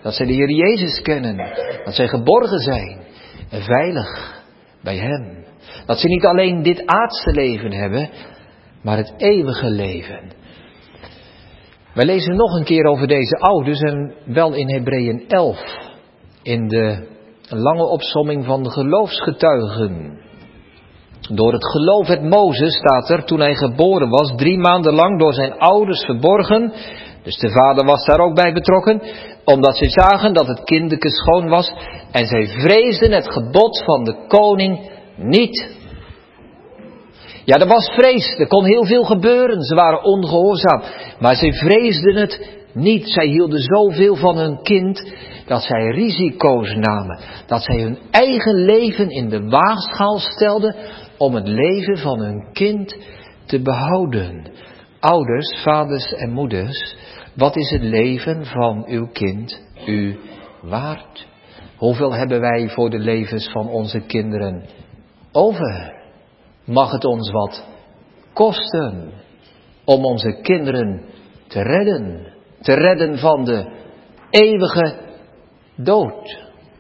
Dat zij de Heer Jezus kennen. Dat zij geborgen zijn en veilig bij Hem. Dat ze niet alleen dit aardse leven hebben, maar het eeuwige leven. Wij lezen nog een keer over deze ouders en wel in Hebreeën 11. In de lange opsomming van de geloofsgetuigen. Door het geloof werd Mozes, staat er, toen hij geboren was, 3 maanden lang door zijn ouders verborgen. Dus de vader was daar ook bij betrokken. Omdat ze zagen dat het kindeke schoon was. En zij vreesden het gebod van de koning niet. Ja, er was vrees. Er kon heel veel gebeuren. Ze waren ongehoorzaam. Maar zij vreesden het niet. Zij hielden zoveel van hun kind dat zij risico's namen. Dat zij hun eigen leven in de waagschaal stelden om het leven van hun kind te behouden. Ouders, vaders en moeders, wat is het leven van uw kind u waard? Hoeveel hebben wij voor de levens van onze kinderen over? Mag het ons wat kosten om onze kinderen te redden? Te redden van de eeuwige dood.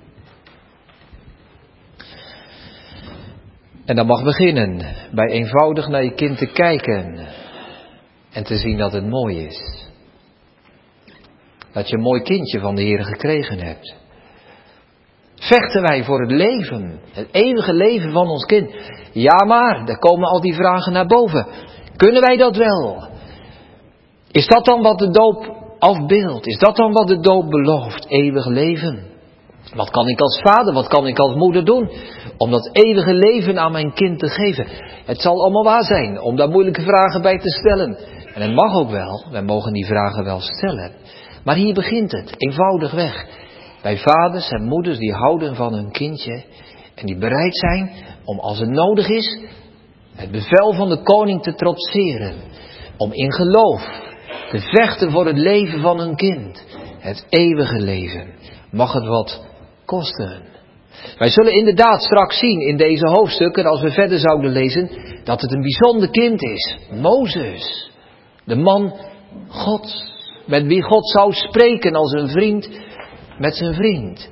En dat mag beginnen bij eenvoudig naar je kind te kijken en te zien dat het mooi is. Dat je een mooi kindje van de Heer gekregen hebt. Vechten wij voor het leven, het eeuwige leven van ons kind? Ja, maar, daar komen al die vragen naar boven. Kunnen wij dat wel? Is dat dan wat de doop afbeeldt? Is dat dan wat de doop belooft? Eeuwig leven. Wat kan ik als vader, wat kan ik als moeder doen om dat eeuwige leven aan mijn kind te geven? Het zal allemaal waar zijn om daar moeilijke vragen bij te stellen. En het mag ook wel, wij mogen die vragen wel stellen. Maar hier begint het, eenvoudigweg. Bij vaders en moeders die houden van hun kindje en die bereid zijn om als het nodig is het bevel van de koning te trotseren. Om in geloof te vechten voor het leven van hun kind. Het eeuwige leven. Mag het wat kosten. Wij zullen inderdaad straks zien in deze hoofdstukken, als we verder zouden lezen, dat het een bijzonder kind is. Mozes, de man Gods, met wie God zou spreken als een vriend met zijn vriend.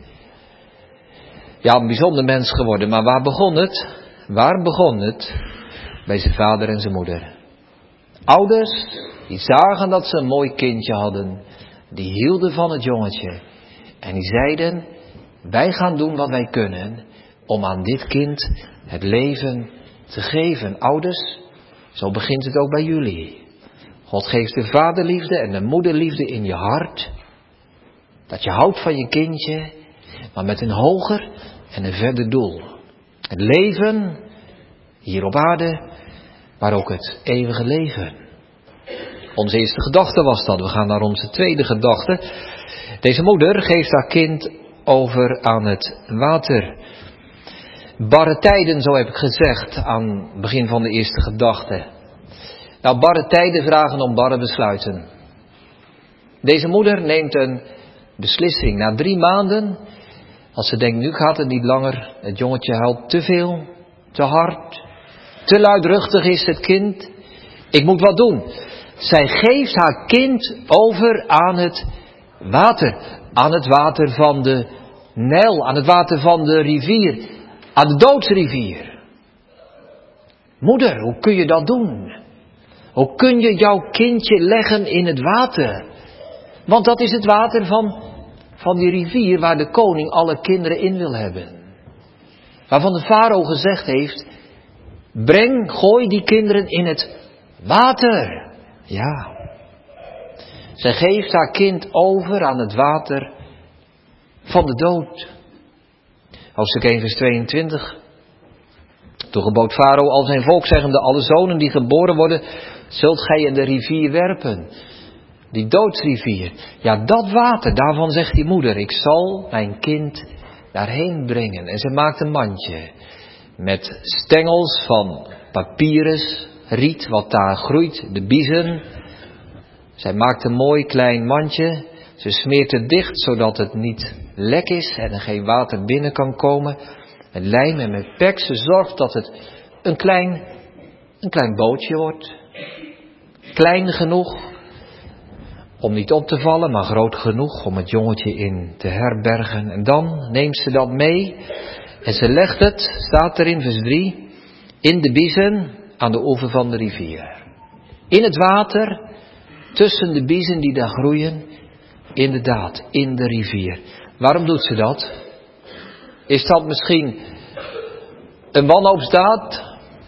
Ja, een bijzonder mens geworden, maar waar begon het? Waar begon het? Bij zijn vader en zijn moeder. Ouders, die zagen dat ze een mooi kindje hadden, die hielden van het jongetje. En die zeiden, wij gaan doen wat wij kunnen om aan dit kind het leven te geven. Ouders, zo begint het ook bij jullie. God geeft de vaderliefde en de moederliefde in je hart. Dat je houdt van je kindje, maar met een hoger en een verder doel. Het leven hier op aarde, maar ook het eeuwige leven. Onze eerste gedachte was dat. We gaan naar onze tweede gedachte. Deze moeder geeft haar kind over aan het water. Barre tijden, zo heb ik gezegd aan het begin van de eerste gedachte. Nou, barre tijden vragen om barre besluiten. Deze moeder neemt een beslissing. Na 3 maanden, als ze denkt, nu gaat het niet langer. Het jongetje huilt te veel, te hard, te luidruchtig is het kind. Ik moet wat doen. Zij geeft haar kind over aan het water. Aan het water van de Nijl, aan het water van de rivier, aan de doodsrivier. Moeder, hoe kun je dat doen? Hoe kun je jouw kindje leggen in het water? Want dat is het water van die rivier waar de koning alle kinderen in wil hebben. Waarvan de farao gezegd heeft, gooi die kinderen in het water. Ja. Zij geeft haar kind over aan het water van de dood. Hoofdstuk 1 vers 22. Toen gebood farao al zijn volk zeggende, alle zonen die geboren worden, zult gij in de rivier werpen. Die doodsrivier. Ja, dat water, daarvan zegt die moeder, ik zal mijn kind daarheen brengen. En ze maakt een mandje met stengels van papyrus, riet wat daar groeit, de biezen. Zij maakt een mooi klein mandje. Ze smeert het dicht zodat het niet lek is en er geen water binnen kan komen. Met lijm en met pek. Ze zorgt dat het een klein bootje wordt. Klein genoeg om niet op te vallen, maar groot genoeg om het jongetje in te herbergen. En dan neemt ze dat mee en ze legt het, staat er in vers 3, in de biezen aan de oever van de rivier. In het water, tussen de biezen die daar groeien, inderdaad, in de rivier. Waarom doet ze dat? Is dat misschien een wanhoopsdaad?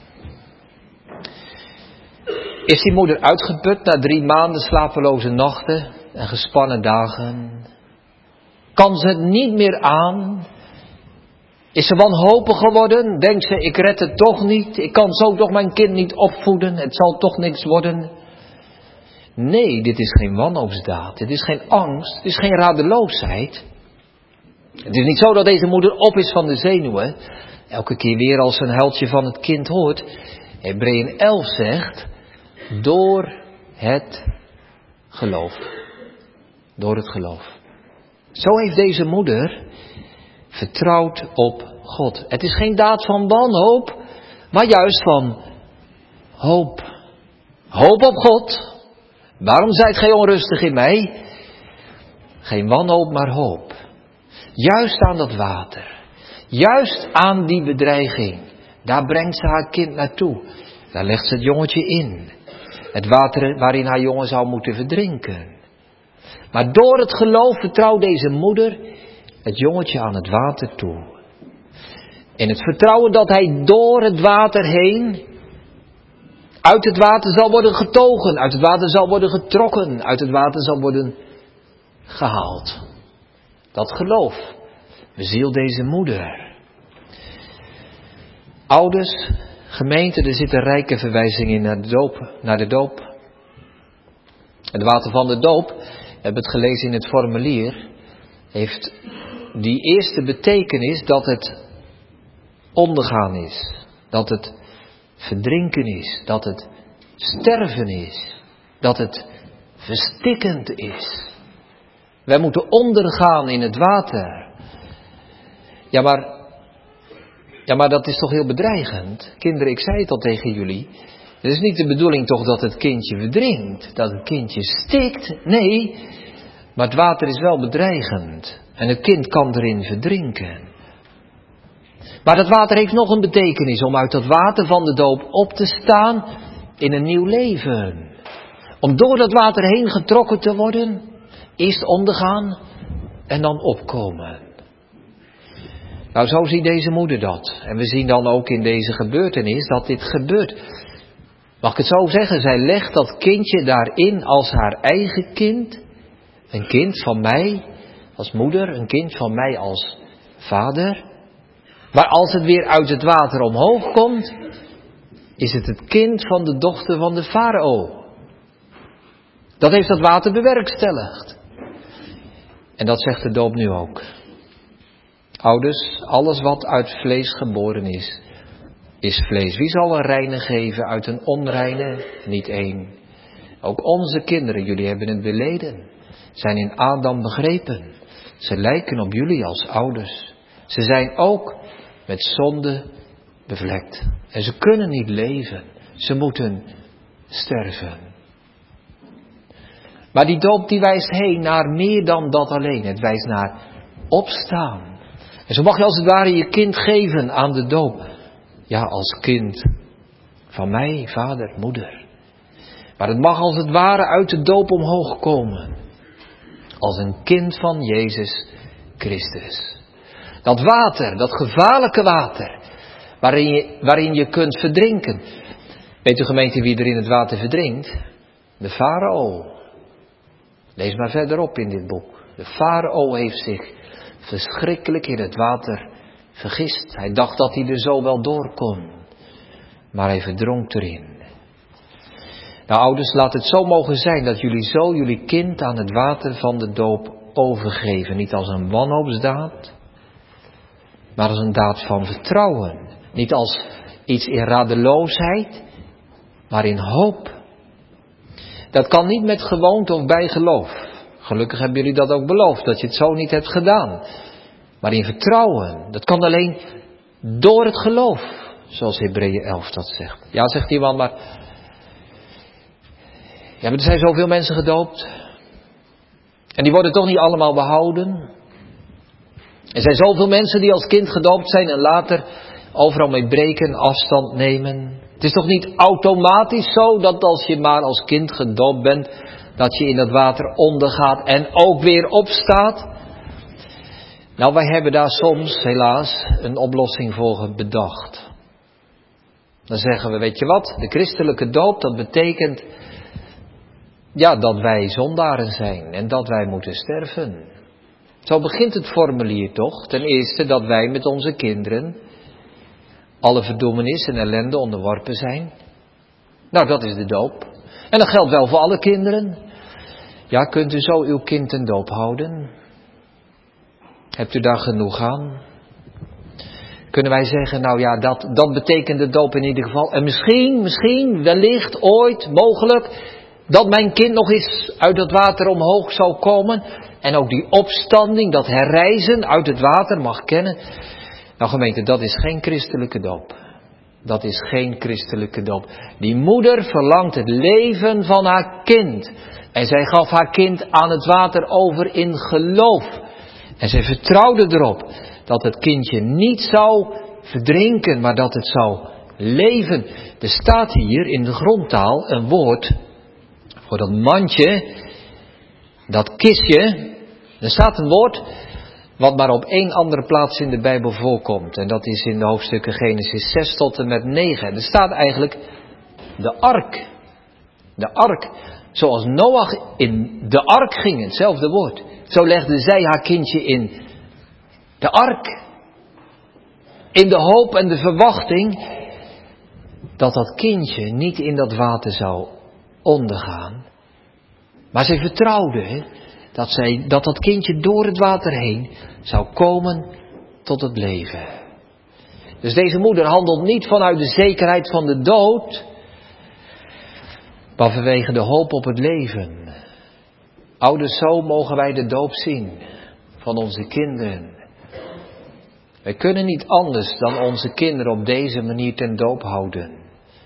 Is die moeder uitgeput na 3 maanden slapeloze nachten en gespannen dagen? Kan ze het niet meer aan? Is ze wanhopig geworden? Denkt ze, ik red het toch niet? Ik kan zo toch mijn kind niet opvoeden? Het zal toch niks worden? Nee, dit is geen wanhoopsdaad. Dit is geen angst. Dit is geen radeloosheid. Het is niet zo dat deze moeder op is van de zenuwen. Elke keer weer als ze een huiltje van het kind hoort. Hebreeën 11 zegt, door het geloof. Door het geloof. Zo heeft deze moeder vertrouwd op God. Het is geen daad van wanhoop, maar juist van hoop. Hoop op God. Waarom zijt gij onrustig in mij? Geen wanhoop, maar hoop. Juist aan dat water. Juist aan die bedreiging. Daar brengt ze haar kind naartoe. Daar legt ze het jongetje in. Het water waarin haar jongen zou moeten verdrinken. Maar door het geloof vertrouwt deze moeder het jongetje aan het water toe. In het vertrouwen dat hij door het water heen uit het water zal worden getogen, uit het water zal worden getrokken, uit het water zal worden gehaald. Dat geloof bezielt deze moeder. Ouders, gemeente, er zit een rijke verwijzing in naar de doop. Het water van de doop, we hebben het gelezen in het formulier, heeft die eerste betekenis dat het ondergaan is, dat het verdrinken is, dat het sterven is, dat het verstikkend is. Wij moeten ondergaan in het water. Ja, maar dat is toch heel bedreigend? Kinderen, ik zei het al tegen jullie. Het is niet de bedoeling toch dat het kindje verdrinkt, dat het kindje stikt. Nee, maar het water is wel bedreigend. En het kind kan erin verdrinken. Maar dat water heeft nog een betekenis, om uit dat water van de doop op te staan in een nieuw leven. Om door dat water heen getrokken te worden, eerst ondergaan en dan opkomen. Nou, zo ziet deze moeder dat. En we zien dan ook in deze gebeurtenis dat dit gebeurt. Mag ik het zo zeggen? Zij legt dat kindje daarin als haar eigen kind. Een kind van mij als moeder, een kind van mij als vader. Maar als het weer uit het water omhoog komt, is het het kind van de dochter van de farao. Dat heeft dat water bewerkstelligd. En dat zegt de doop nu ook. Ouders, alles wat uit vlees geboren is vlees. Wie zal een reine geven uit een onreine? Niet één. Ook onze kinderen, jullie hebben het beleden, zijn in Adam begrepen. Ze lijken op jullie als ouders. Ze zijn ook met zonde bevlekt. En ze kunnen niet leven. Ze moeten sterven. Maar die doop die wijst heen naar meer dan dat alleen. Het wijst naar opstaan. En zo mag je als het ware je kind geven aan de doop. Ja, als kind van mij, vader, moeder. Maar het mag als het ware uit de doop omhoog komen. Als een kind van Jezus Christus. Dat water, dat gevaarlijke water, waarin je kunt verdrinken. Weet u gemeente wie er in het water verdrinkt? De farao. Lees maar verderop in dit boek. De farao heeft zich verschrikkelijk in het water vergist. Hij dacht dat hij er zo wel door kon. Maar hij verdronk erin. Nou ouders, laat het zo mogen zijn dat jullie zo jullie kind aan het water van de doop overgeven. Niet als een wanhoopsdaad, maar als een daad van vertrouwen. Niet als iets in radeloosheid, maar in hoop. Dat kan niet met gewoonte of bijgeloof. Gelukkig hebben jullie dat ook beloofd, dat je het zo niet hebt gedaan. Maar in vertrouwen. Dat kan alleen door het geloof. Zoals Hebreeën 11 dat zegt. Ja, zegt iemand, maar er zijn zoveel mensen gedoopt. En die worden toch niet allemaal behouden. Er zijn zoveel mensen die als kind gedoopt zijn en later overal mee breken, afstand nemen. Het is toch niet automatisch zo dat als je maar als kind gedoopt bent, dat je in dat water ondergaat en ook weer opstaat? Nou, wij hebben daar soms helaas een oplossing voor bedacht. Dan zeggen we, weet je wat, de christelijke doop, dat betekent dat wij zondaren zijn en dat wij moeten sterven. Zo begint het formulier toch. Ten eerste dat wij met onze kinderen alle verdoemenis en ellende onderworpen zijn. Nou, dat is de doop. En dat geldt wel voor alle kinderen. Ja, kunt u zo uw kind ten doop houden? Hebt u daar genoeg aan? Kunnen wij zeggen, nou ja, dat betekent de doop in ieder geval. En misschien, wellicht, ooit, mogelijk, dat mijn kind nog eens uit het water omhoog zou komen. En ook die opstanding, dat herrijzen uit het water mag kennen. Nou gemeente, dat is geen christelijke doop. Dat is geen christelijke doop. Die moeder verlangt het leven van haar kind. En zij gaf haar kind aan het water over in geloof. En zij vertrouwde erop dat het kindje niet zou verdrinken, maar dat het zou leven. Er staat hier in de grondtaal een woord voor dat mandje, dat kistje. Er staat een woord wat maar op één andere plaats in de Bijbel voorkomt. En dat is in de hoofdstukken Genesis 6 tot en met 9. En er staat eigenlijk de ark. De ark. Zoals Noach in de ark ging, hetzelfde woord. Zo legde zij haar kindje in de ark. In de hoop en de verwachting dat dat kindje niet in dat water zou ondergaan. Maar zij vertrouwde dat kindje door het water heen zou komen tot het leven. Dus deze moeder handelt niet vanuit de zekerheid van de dood, maar vanwege de hoop op het leven. Ouders, zo mogen wij de doop zien van onze kinderen. Wij kunnen niet anders dan onze kinderen op deze manier ten doop houden.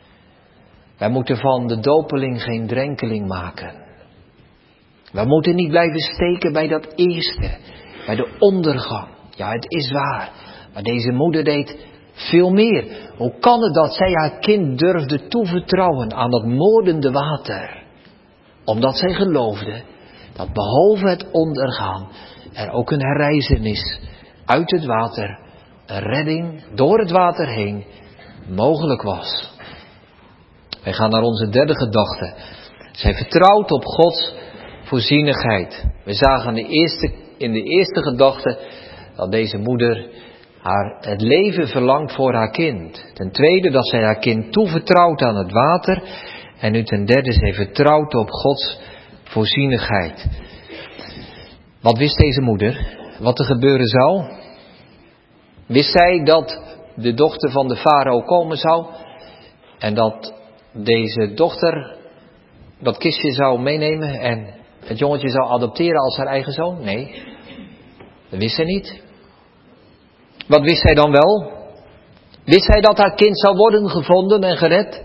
Wij moeten van de dopeling geen drenkeling maken. Wij moeten niet blijven steken bij dat eerste, bij de ondergang. Ja, het is waar. Maar deze moeder deed veel meer. Hoe kan het dat zij haar kind durfde toevertrouwen aan dat moordende water? Omdat zij geloofde dat behalve het ondergaan er ook een herrijzenis uit het water, een redding door het water heen mogelijk was. Wij gaan naar onze derde gedachte. Zij vertrouwt op Gods voorzienigheid. We zagen in de eerste gedachte dat deze moeder het leven verlangt voor haar kind. Ten tweede dat zij haar kind toevertrouwt aan het water. En nu ten derde, zij vertrouwt op Gods voorzienigheid. Wat wist deze moeder? Wat er gebeuren zou? Wist zij dat de dochter van de farao komen zou? En dat deze dochter dat kistje zou meenemen en het jongetje zou adopteren als haar eigen zoon? Nee, dat wist zij niet. Wat wist zij dan wel? Wist zij dat haar kind zou worden gevonden en gered?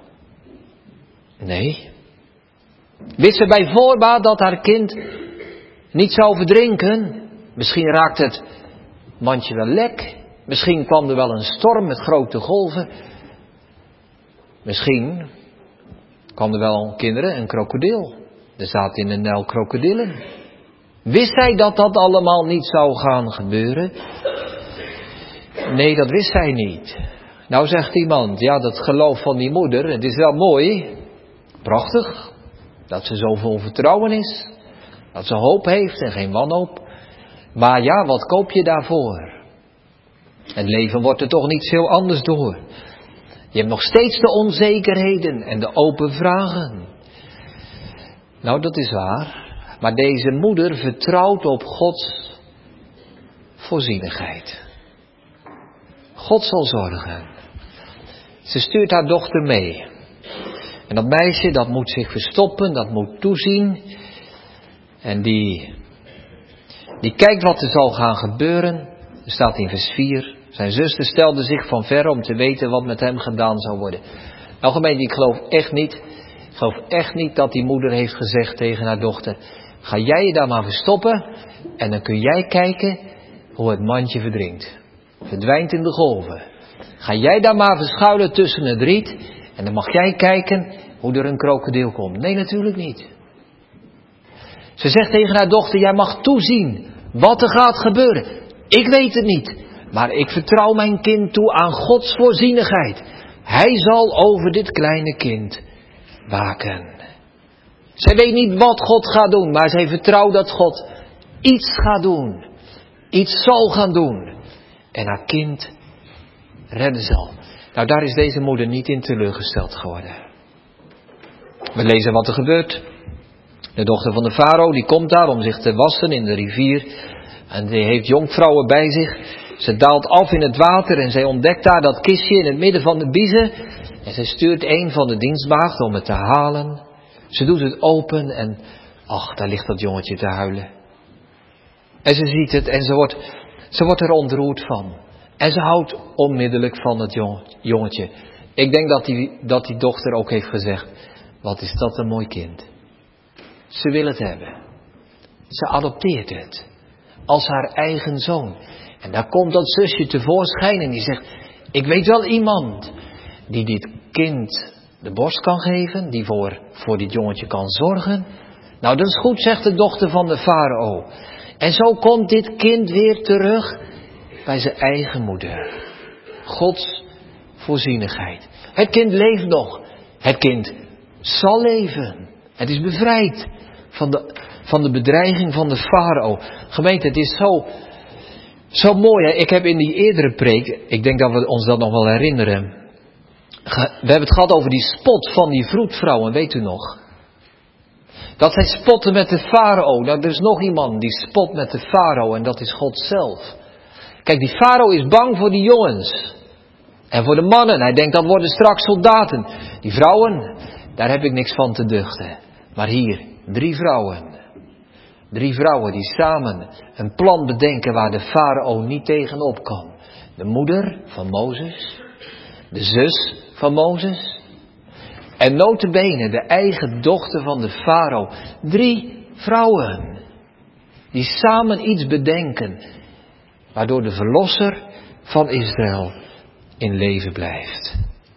Nee. Wist zij bij voorbaat dat haar kind niet zou verdrinken? Misschien raakte het mandje wel lek. Misschien kwam er wel een storm met grote golven. Misschien kwam er wel kinderen, een krokodil. Er zaten in de Nijl krokodillen. Wist zij dat dat allemaal niet zou gaan gebeuren? Nee, dat wist zij niet. Nou zegt iemand, ja, dat geloof van die moeder, het is wel mooi, prachtig, dat ze zo vol vertrouwen is, dat ze hoop heeft en geen wanhoop. Maar ja, wat koop je daarvoor? Het leven wordt er toch niet veel anders door. Je hebt nog steeds de onzekerheden en de open vragen. Nou, dat is waar. Maar deze moeder vertrouwt op Gods voorzienigheid. God zal zorgen. Ze stuurt haar dochter mee. En dat meisje, dat moet zich verstoppen, dat moet toezien. En die kijkt wat er zal gaan gebeuren. Er staat in vers 4. Zijn zuster stelde zich van ver om te weten wat met hem gedaan zou worden. Nou gemeente, ik geloof echt niet dat die moeder heeft gezegd tegen haar dochter: Ga jij je daar maar verstoppen en dan kun jij kijken hoe het mandje verdrinkt. Verdwijnt in de golven. Ga jij daar maar verschuilen tussen het riet en dan mag jij kijken hoe er een krokodil komt. Nee, natuurlijk niet. Ze zegt tegen haar dochter, jij mag toezien wat er gaat gebeuren. Ik weet het niet, maar ik vertrouw mijn kind toe aan Gods voorzienigheid. Hij zal over dit kleine kind waken. Zij weet niet wat God gaat doen, maar zij vertrouwt dat God iets gaat doen. Iets zal gaan doen. En haar kind redden zal. Nou, daar is deze moeder niet in teleurgesteld geworden. We lezen wat er gebeurt. De dochter van de farao, die komt daar om zich te wassen in de rivier. En die heeft jonkvrouwen bij zich. Ze daalt af in het water en zij ontdekt daar dat kistje in het midden van de biezen. En ze stuurt een van de dienstmaagden om het te halen. Ze doet het open en ach, daar ligt dat jongetje te huilen. En ze ziet het en ze wordt er ontroerd van. En ze houdt onmiddellijk van het jongetje. Ik denk dat die dochter ook heeft gezegd, wat is dat een mooi kind. Ze wil het hebben. Ze adopteert het. Als haar eigen zoon. En daar komt dat zusje tevoorschijn en die zegt, ik weet wel iemand die dit kind de borst kan geven, die voor dit jongetje kan zorgen. Nou, dat is goed, zegt de dochter van de farao. En zo komt dit kind weer terug bij zijn eigen moeder. Gods voorzienigheid. Het kind leeft nog. Het kind zal leven. Het is bevrijd van de bedreiging van de farao. Gemeente, het is zo mooi. Hè? Ik heb in die eerdere preek, ik denk dat we ons dat nog wel herinneren. We hebben het gehad over die spot van die vroedvrouwen, weet u nog? Dat zij spotten met de farao. Nou, er is nog iemand die spot met de farao en dat is God zelf. Kijk, die farao is bang voor die jongens. En voor de mannen. Hij denkt, dat worden straks soldaten. Die vrouwen, daar heb ik niks van te duchten. Maar hier, 3 vrouwen. 3 vrouwen die samen een plan bedenken waar de farao niet tegenop kan. De moeder van Mozes. De zus van Mozes. En nota bene de eigen dochter van de farao. 3 vrouwen. Die samen iets bedenken. Waardoor de verlosser van Israël in leven blijft.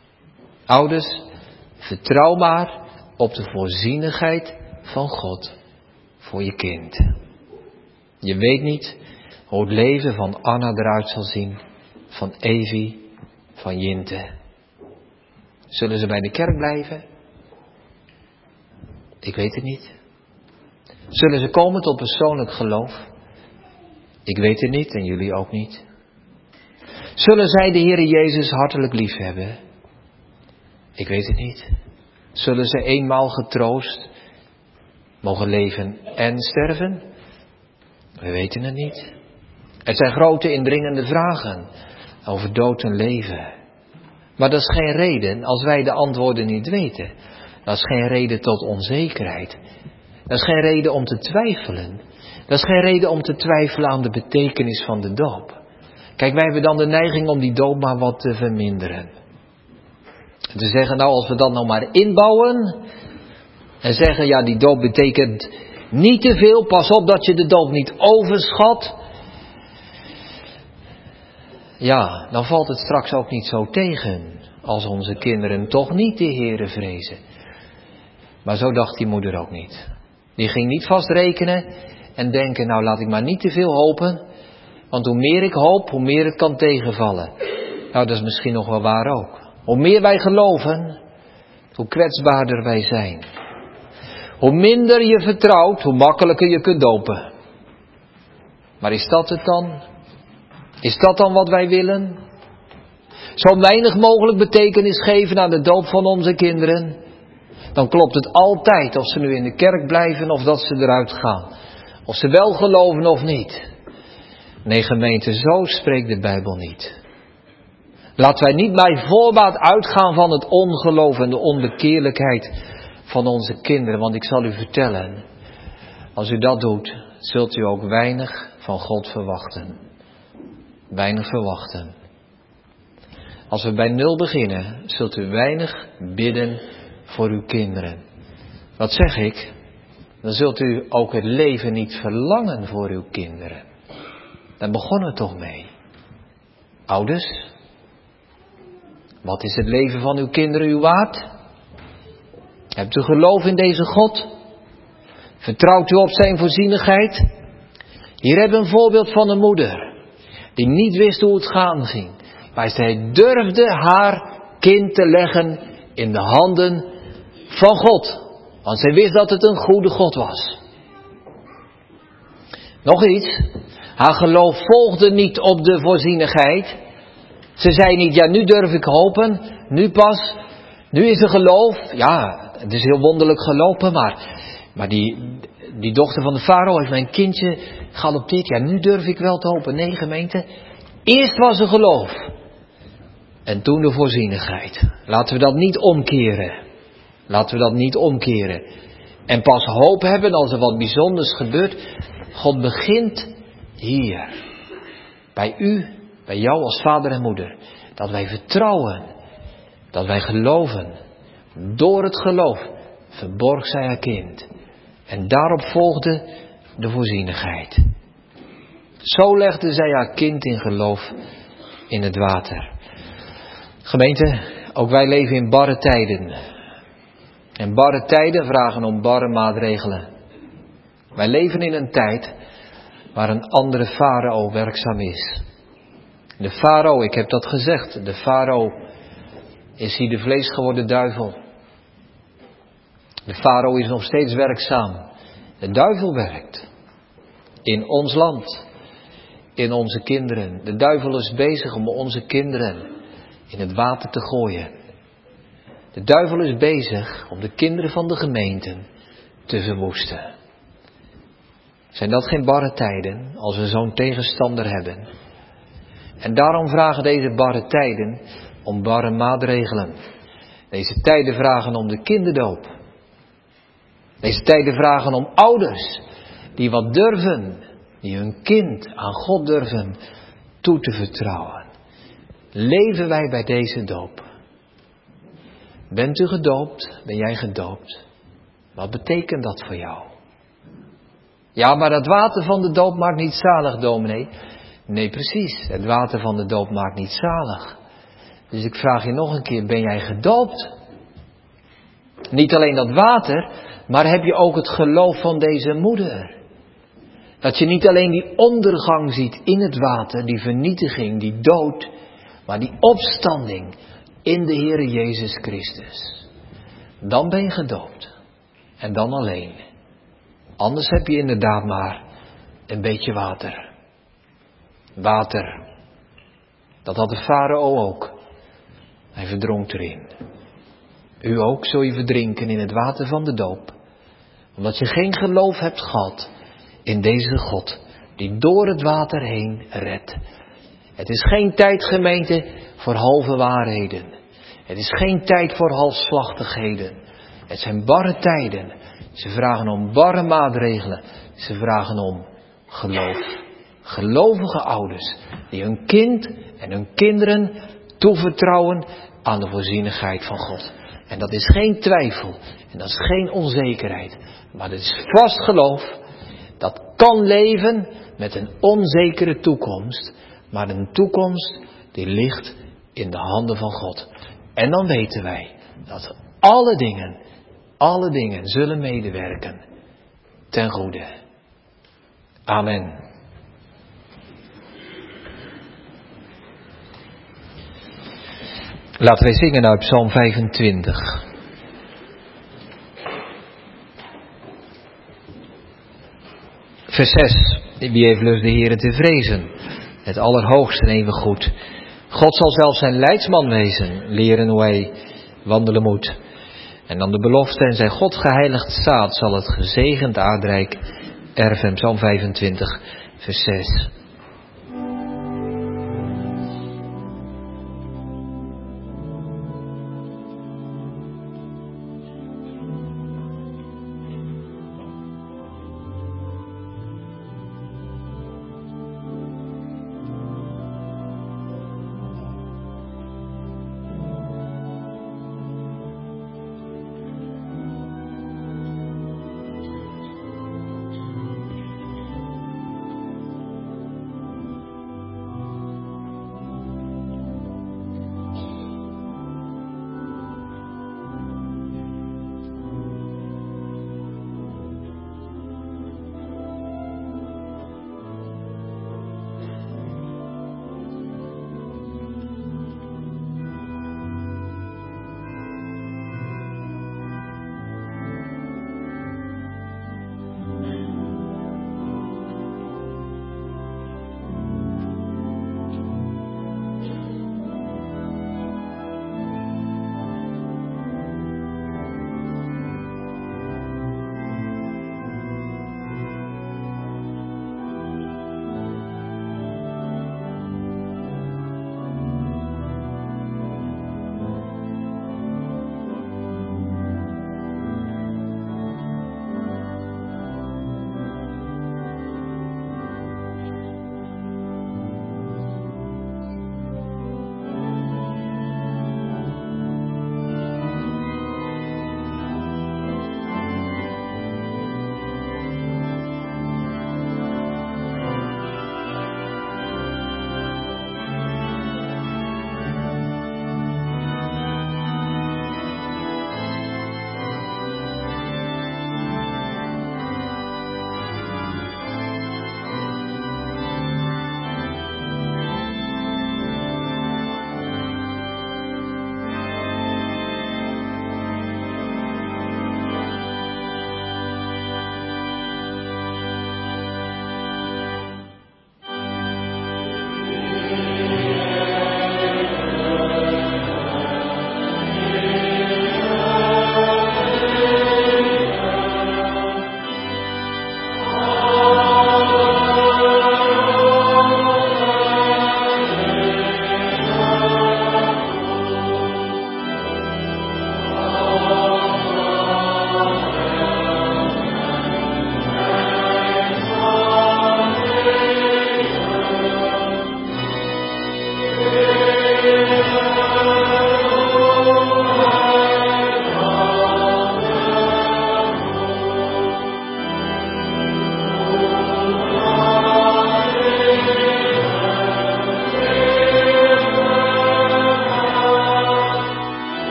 Ouders, vertrouw maar op de voorzienigheid van God voor je kind. Je weet niet hoe het leven van Anna eruit zal zien, van Evie, van Jinte. Zullen ze bij de kerk blijven? Ik weet het niet. Zullen ze komen tot persoonlijk geloof? Ik weet het niet en jullie ook niet. Zullen zij de Heere Jezus hartelijk lief hebben? Ik weet het niet. Zullen ze eenmaal getroost mogen leven en sterven? We weten het niet. Het zijn grote indringende vragen over dood en leven. Maar dat is geen reden als wij de antwoorden niet weten. Dat is geen reden tot onzekerheid. Dat is geen reden om te twijfelen. Dat is geen reden om te twijfelen aan de betekenis van de doop. Kijk, wij hebben dan de neiging om die doop maar wat te verminderen. En te zeggen, nou als we dat nou maar inbouwen. En zeggen, ja die doop betekent niet te veel. Pas op dat je de doop niet overschat. Ja, dan valt het straks ook niet zo tegen. Als onze kinderen toch niet de Heere vrezen. Maar zo dacht die moeder ook niet. Die ging niet vast rekenen en denken, nou laat ik maar niet te veel hopen. Want hoe meer ik hoop, hoe meer het kan tegenvallen. Nou, dat is misschien nog wel waar ook. Hoe meer wij geloven, hoe kwetsbaarder wij zijn. Hoe minder je vertrouwt, hoe makkelijker je kunt dopen. Maar is dat het dan? Is dat dan wat wij willen? Zo weinig mogelijk betekenis geven aan de doop van onze kinderen. Dan klopt het altijd of ze nu in de kerk blijven of dat ze eruit gaan. Of ze wel geloven of niet. Nee gemeente, zo spreekt de Bijbel niet. Laten wij niet bij voorbaat uitgaan van het ongeloof en de onbekeerlijkheid van onze kinderen. Want ik zal u vertellen, als u dat doet, zult u ook weinig van God verwachten. Weinig verwachten. Als we bij 0 beginnen, zult u weinig bidden voor uw kinderen. Wat zeg ik? dan zult u ook het leven niet verlangen voor uw kinderen. Daar begonnen we toch mee. Ouders, wat is het leven van uw kinderen u waard? Hebt u geloof in deze God? Vertrouwt u op zijn voorzienigheid? Hier hebben we een voorbeeld van een moeder die niet wist hoe het gaan ging. Maar zij durfde haar kind te leggen in de handen van God. Want zij wist dat het een goede God was. Nog iets. Haar geloof volgde niet op de voorzienigheid. Ze zei niet, ja nu durf ik hopen. Nu pas. Nu is er geloof. Ja, het is heel wonderlijk gelopen. Maar die dochter van de farao heeft mijn kindje geadopteerd. Ja, nu durf ik wel te hopen. Nee, gemeente. Eerst was er geloof. En toen de voorzienigheid. Laten we dat niet omkeren. Laten we dat niet omkeren. En pas hoop hebben als er wat bijzonders gebeurt. God begint hier. Bij u, bij jou als vader en moeder. Dat wij vertrouwen. Dat wij geloven. Door het geloof verborg zij haar kind. En daarop volgde de voorzienigheid. Zo legde zij haar kind in geloof in het water. Gemeente, ook wij leven in barre tijden. En barre tijden vragen om barre maatregelen. Wij leven in een tijd waar een andere farao werkzaam is. De farao, ik heb dat gezegd, de farao is hier de vleesgeworden duivel. De farao is nog steeds werkzaam. De duivel werkt. In ons land. In onze kinderen. De duivel is bezig om onze kinderen in het water te gooien. De duivel is bezig om de kinderen van de gemeenten te verwoesten. Zijn dat geen barre tijden als we zo'n tegenstander hebben? En daarom vragen deze barre tijden om barre maatregelen. Deze tijden vragen om de kinderdoop. Deze tijden vragen om ouders die wat durven, die hun kind aan God durven toe te vertrouwen. Leven wij bij deze doop? Bent u gedoopt? Ben jij gedoopt? Wat betekent dat voor jou? Ja, maar het water van de doop maakt niet zalig, dominee. Nee, precies. Het water van de doop maakt niet zalig. Dus ik vraag je nog een keer, ben jij gedoopt? Niet alleen dat water, maar heb je ook het geloof van deze moeder? Dat je niet alleen die ondergang ziet in het water, die vernietiging, die dood, maar die opstanding in de Heere Jezus Christus. Dan ben je gedoopt. En dan alleen. Anders heb je inderdaad maar een beetje water. Water. Dat had de farao ook. Hij verdronk erin. U ook zul je verdrinken in het water van de doop. Omdat je geen geloof hebt gehad in deze God die door het water heen redt. Het is geen tijd, gemeente, voor halve waarheden. Het is geen tijd voor halfslachtigheden. Het zijn barre tijden. Ze vragen om barre maatregelen. Ze vragen om geloof. Gelovige ouders die hun kind en hun kinderen toevertrouwen aan de voorzienigheid van God. En dat is geen twijfel en dat is geen onzekerheid. Maar dat is vast geloof. Dat kan leven met een onzekere toekomst. Maar een toekomst die ligt in de handen van God. En dan weten wij dat alle dingen zullen medewerken ten goede. Amen. Laten wij zingen uit Psalm 25. Vers 6. Wie heeft lust de Heere te vrezen? Het Allerhoogste en eeuwig goed. God zal zelfs zijn leidsman wezen. Leren hoe hij wandelen moet. En dan de belofte en zijn God geheiligd staat zal het gezegend aardrijk erven. Psalm 25 vers 6.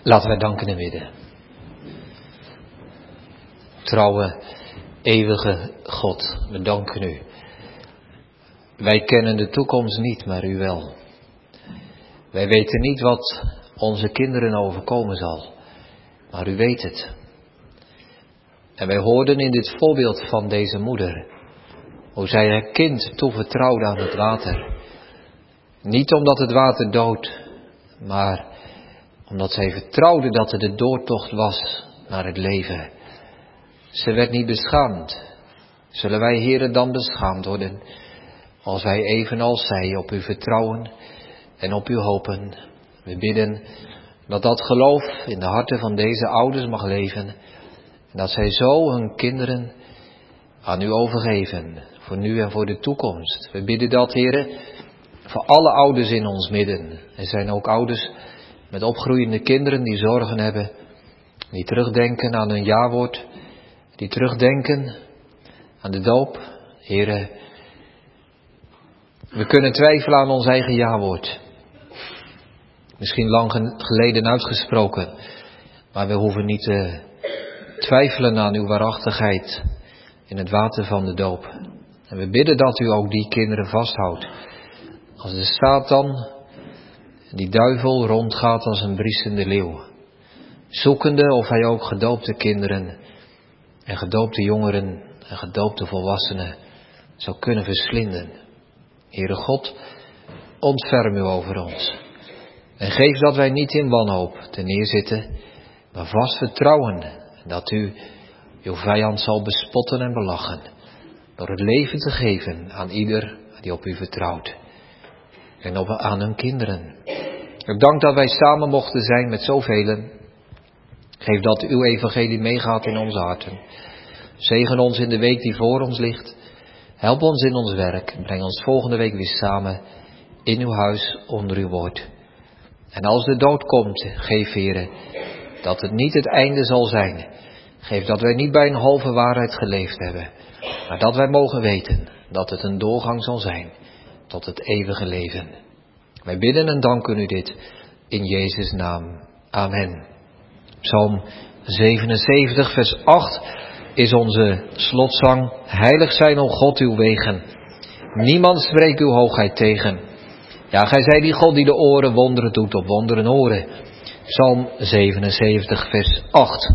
Laten wij danken en bidden. Trouwe, eeuwige God, we danken u. Wij kennen de toekomst niet, maar u wel. Wij weten niet wat onze kinderen overkomen zal, maar u weet het. En wij hoorden in dit voorbeeld van deze moeder, hoe zij haar kind toevertrouwde aan het water. Niet omdat het water doodt, maar omdat zij vertrouwde dat het de doortocht was naar het leven. Ze werd niet beschaamd. Zullen wij, Heere, dan beschaamd worden, als wij evenals zij op u vertrouwen en op u hopen? We bidden dat dat geloof in de harten van deze ouders mag leven en dat zij zo hun kinderen aan u overgeven, voor nu en voor de toekomst. We bidden dat, Heere, voor alle ouders in ons midden. Er zijn ook ouders met opgroeiende kinderen die zorgen hebben, die terugdenken aan hun jawoord, die terugdenken aan de doop. Heere, we kunnen twijfelen aan ons eigen jawoord. Misschien lang geleden uitgesproken, maar we hoeven niet te twijfelen aan uw waarachtigheid in het water van de doop. En we bidden dat u ook die kinderen vasthoudt. Als de Satan, die duivel, rondgaat als een briesende leeuw, zoekende of hij ook gedoopte kinderen en gedoopte jongeren en gedoopte volwassenen zou kunnen verslinden. Heere God, ontferm u over ons. En geef dat wij niet in wanhoop te neerzitten, maar vast vertrouwen dat u uw vijand zal bespotten en belachen, door het leven te geven aan ieder die op u vertrouwt. En aan hun kinderen. Ik dank dat wij samen mochten zijn met zoveel. Geef dat uw evangelie meegaat in onze harten. Zegen ons in de week die voor ons ligt. Help ons in ons werk. Breng ons volgende week weer samen in uw huis onder uw woord. En als de dood komt, geef, Heere, dat het niet het einde zal zijn. Geef dat wij niet bij een halve waarheid geleefd hebben, maar dat wij mogen weten dat het een doorgang zal zijn tot het eeuwige leven. Wij bidden en danken u dit in Jezus' naam. Amen. Psalm 77 vers 8 is onze slotzang. Heilig zijn, o God, uw wegen. Niemand spreekt uw hoogheid tegen. Ja, gij zijt die God die de oren wonderen doet op wonderen oren. Psalm 77 vers 8.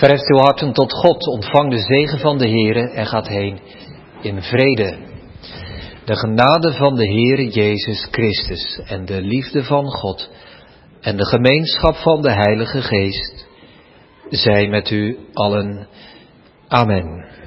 Verheft uw harten tot God, ontvang de zegen van de Heere en gaat heen in vrede. De genade van de Heere Jezus Christus en de liefde van God en de gemeenschap van de Heilige Geest zij met u allen. Amen.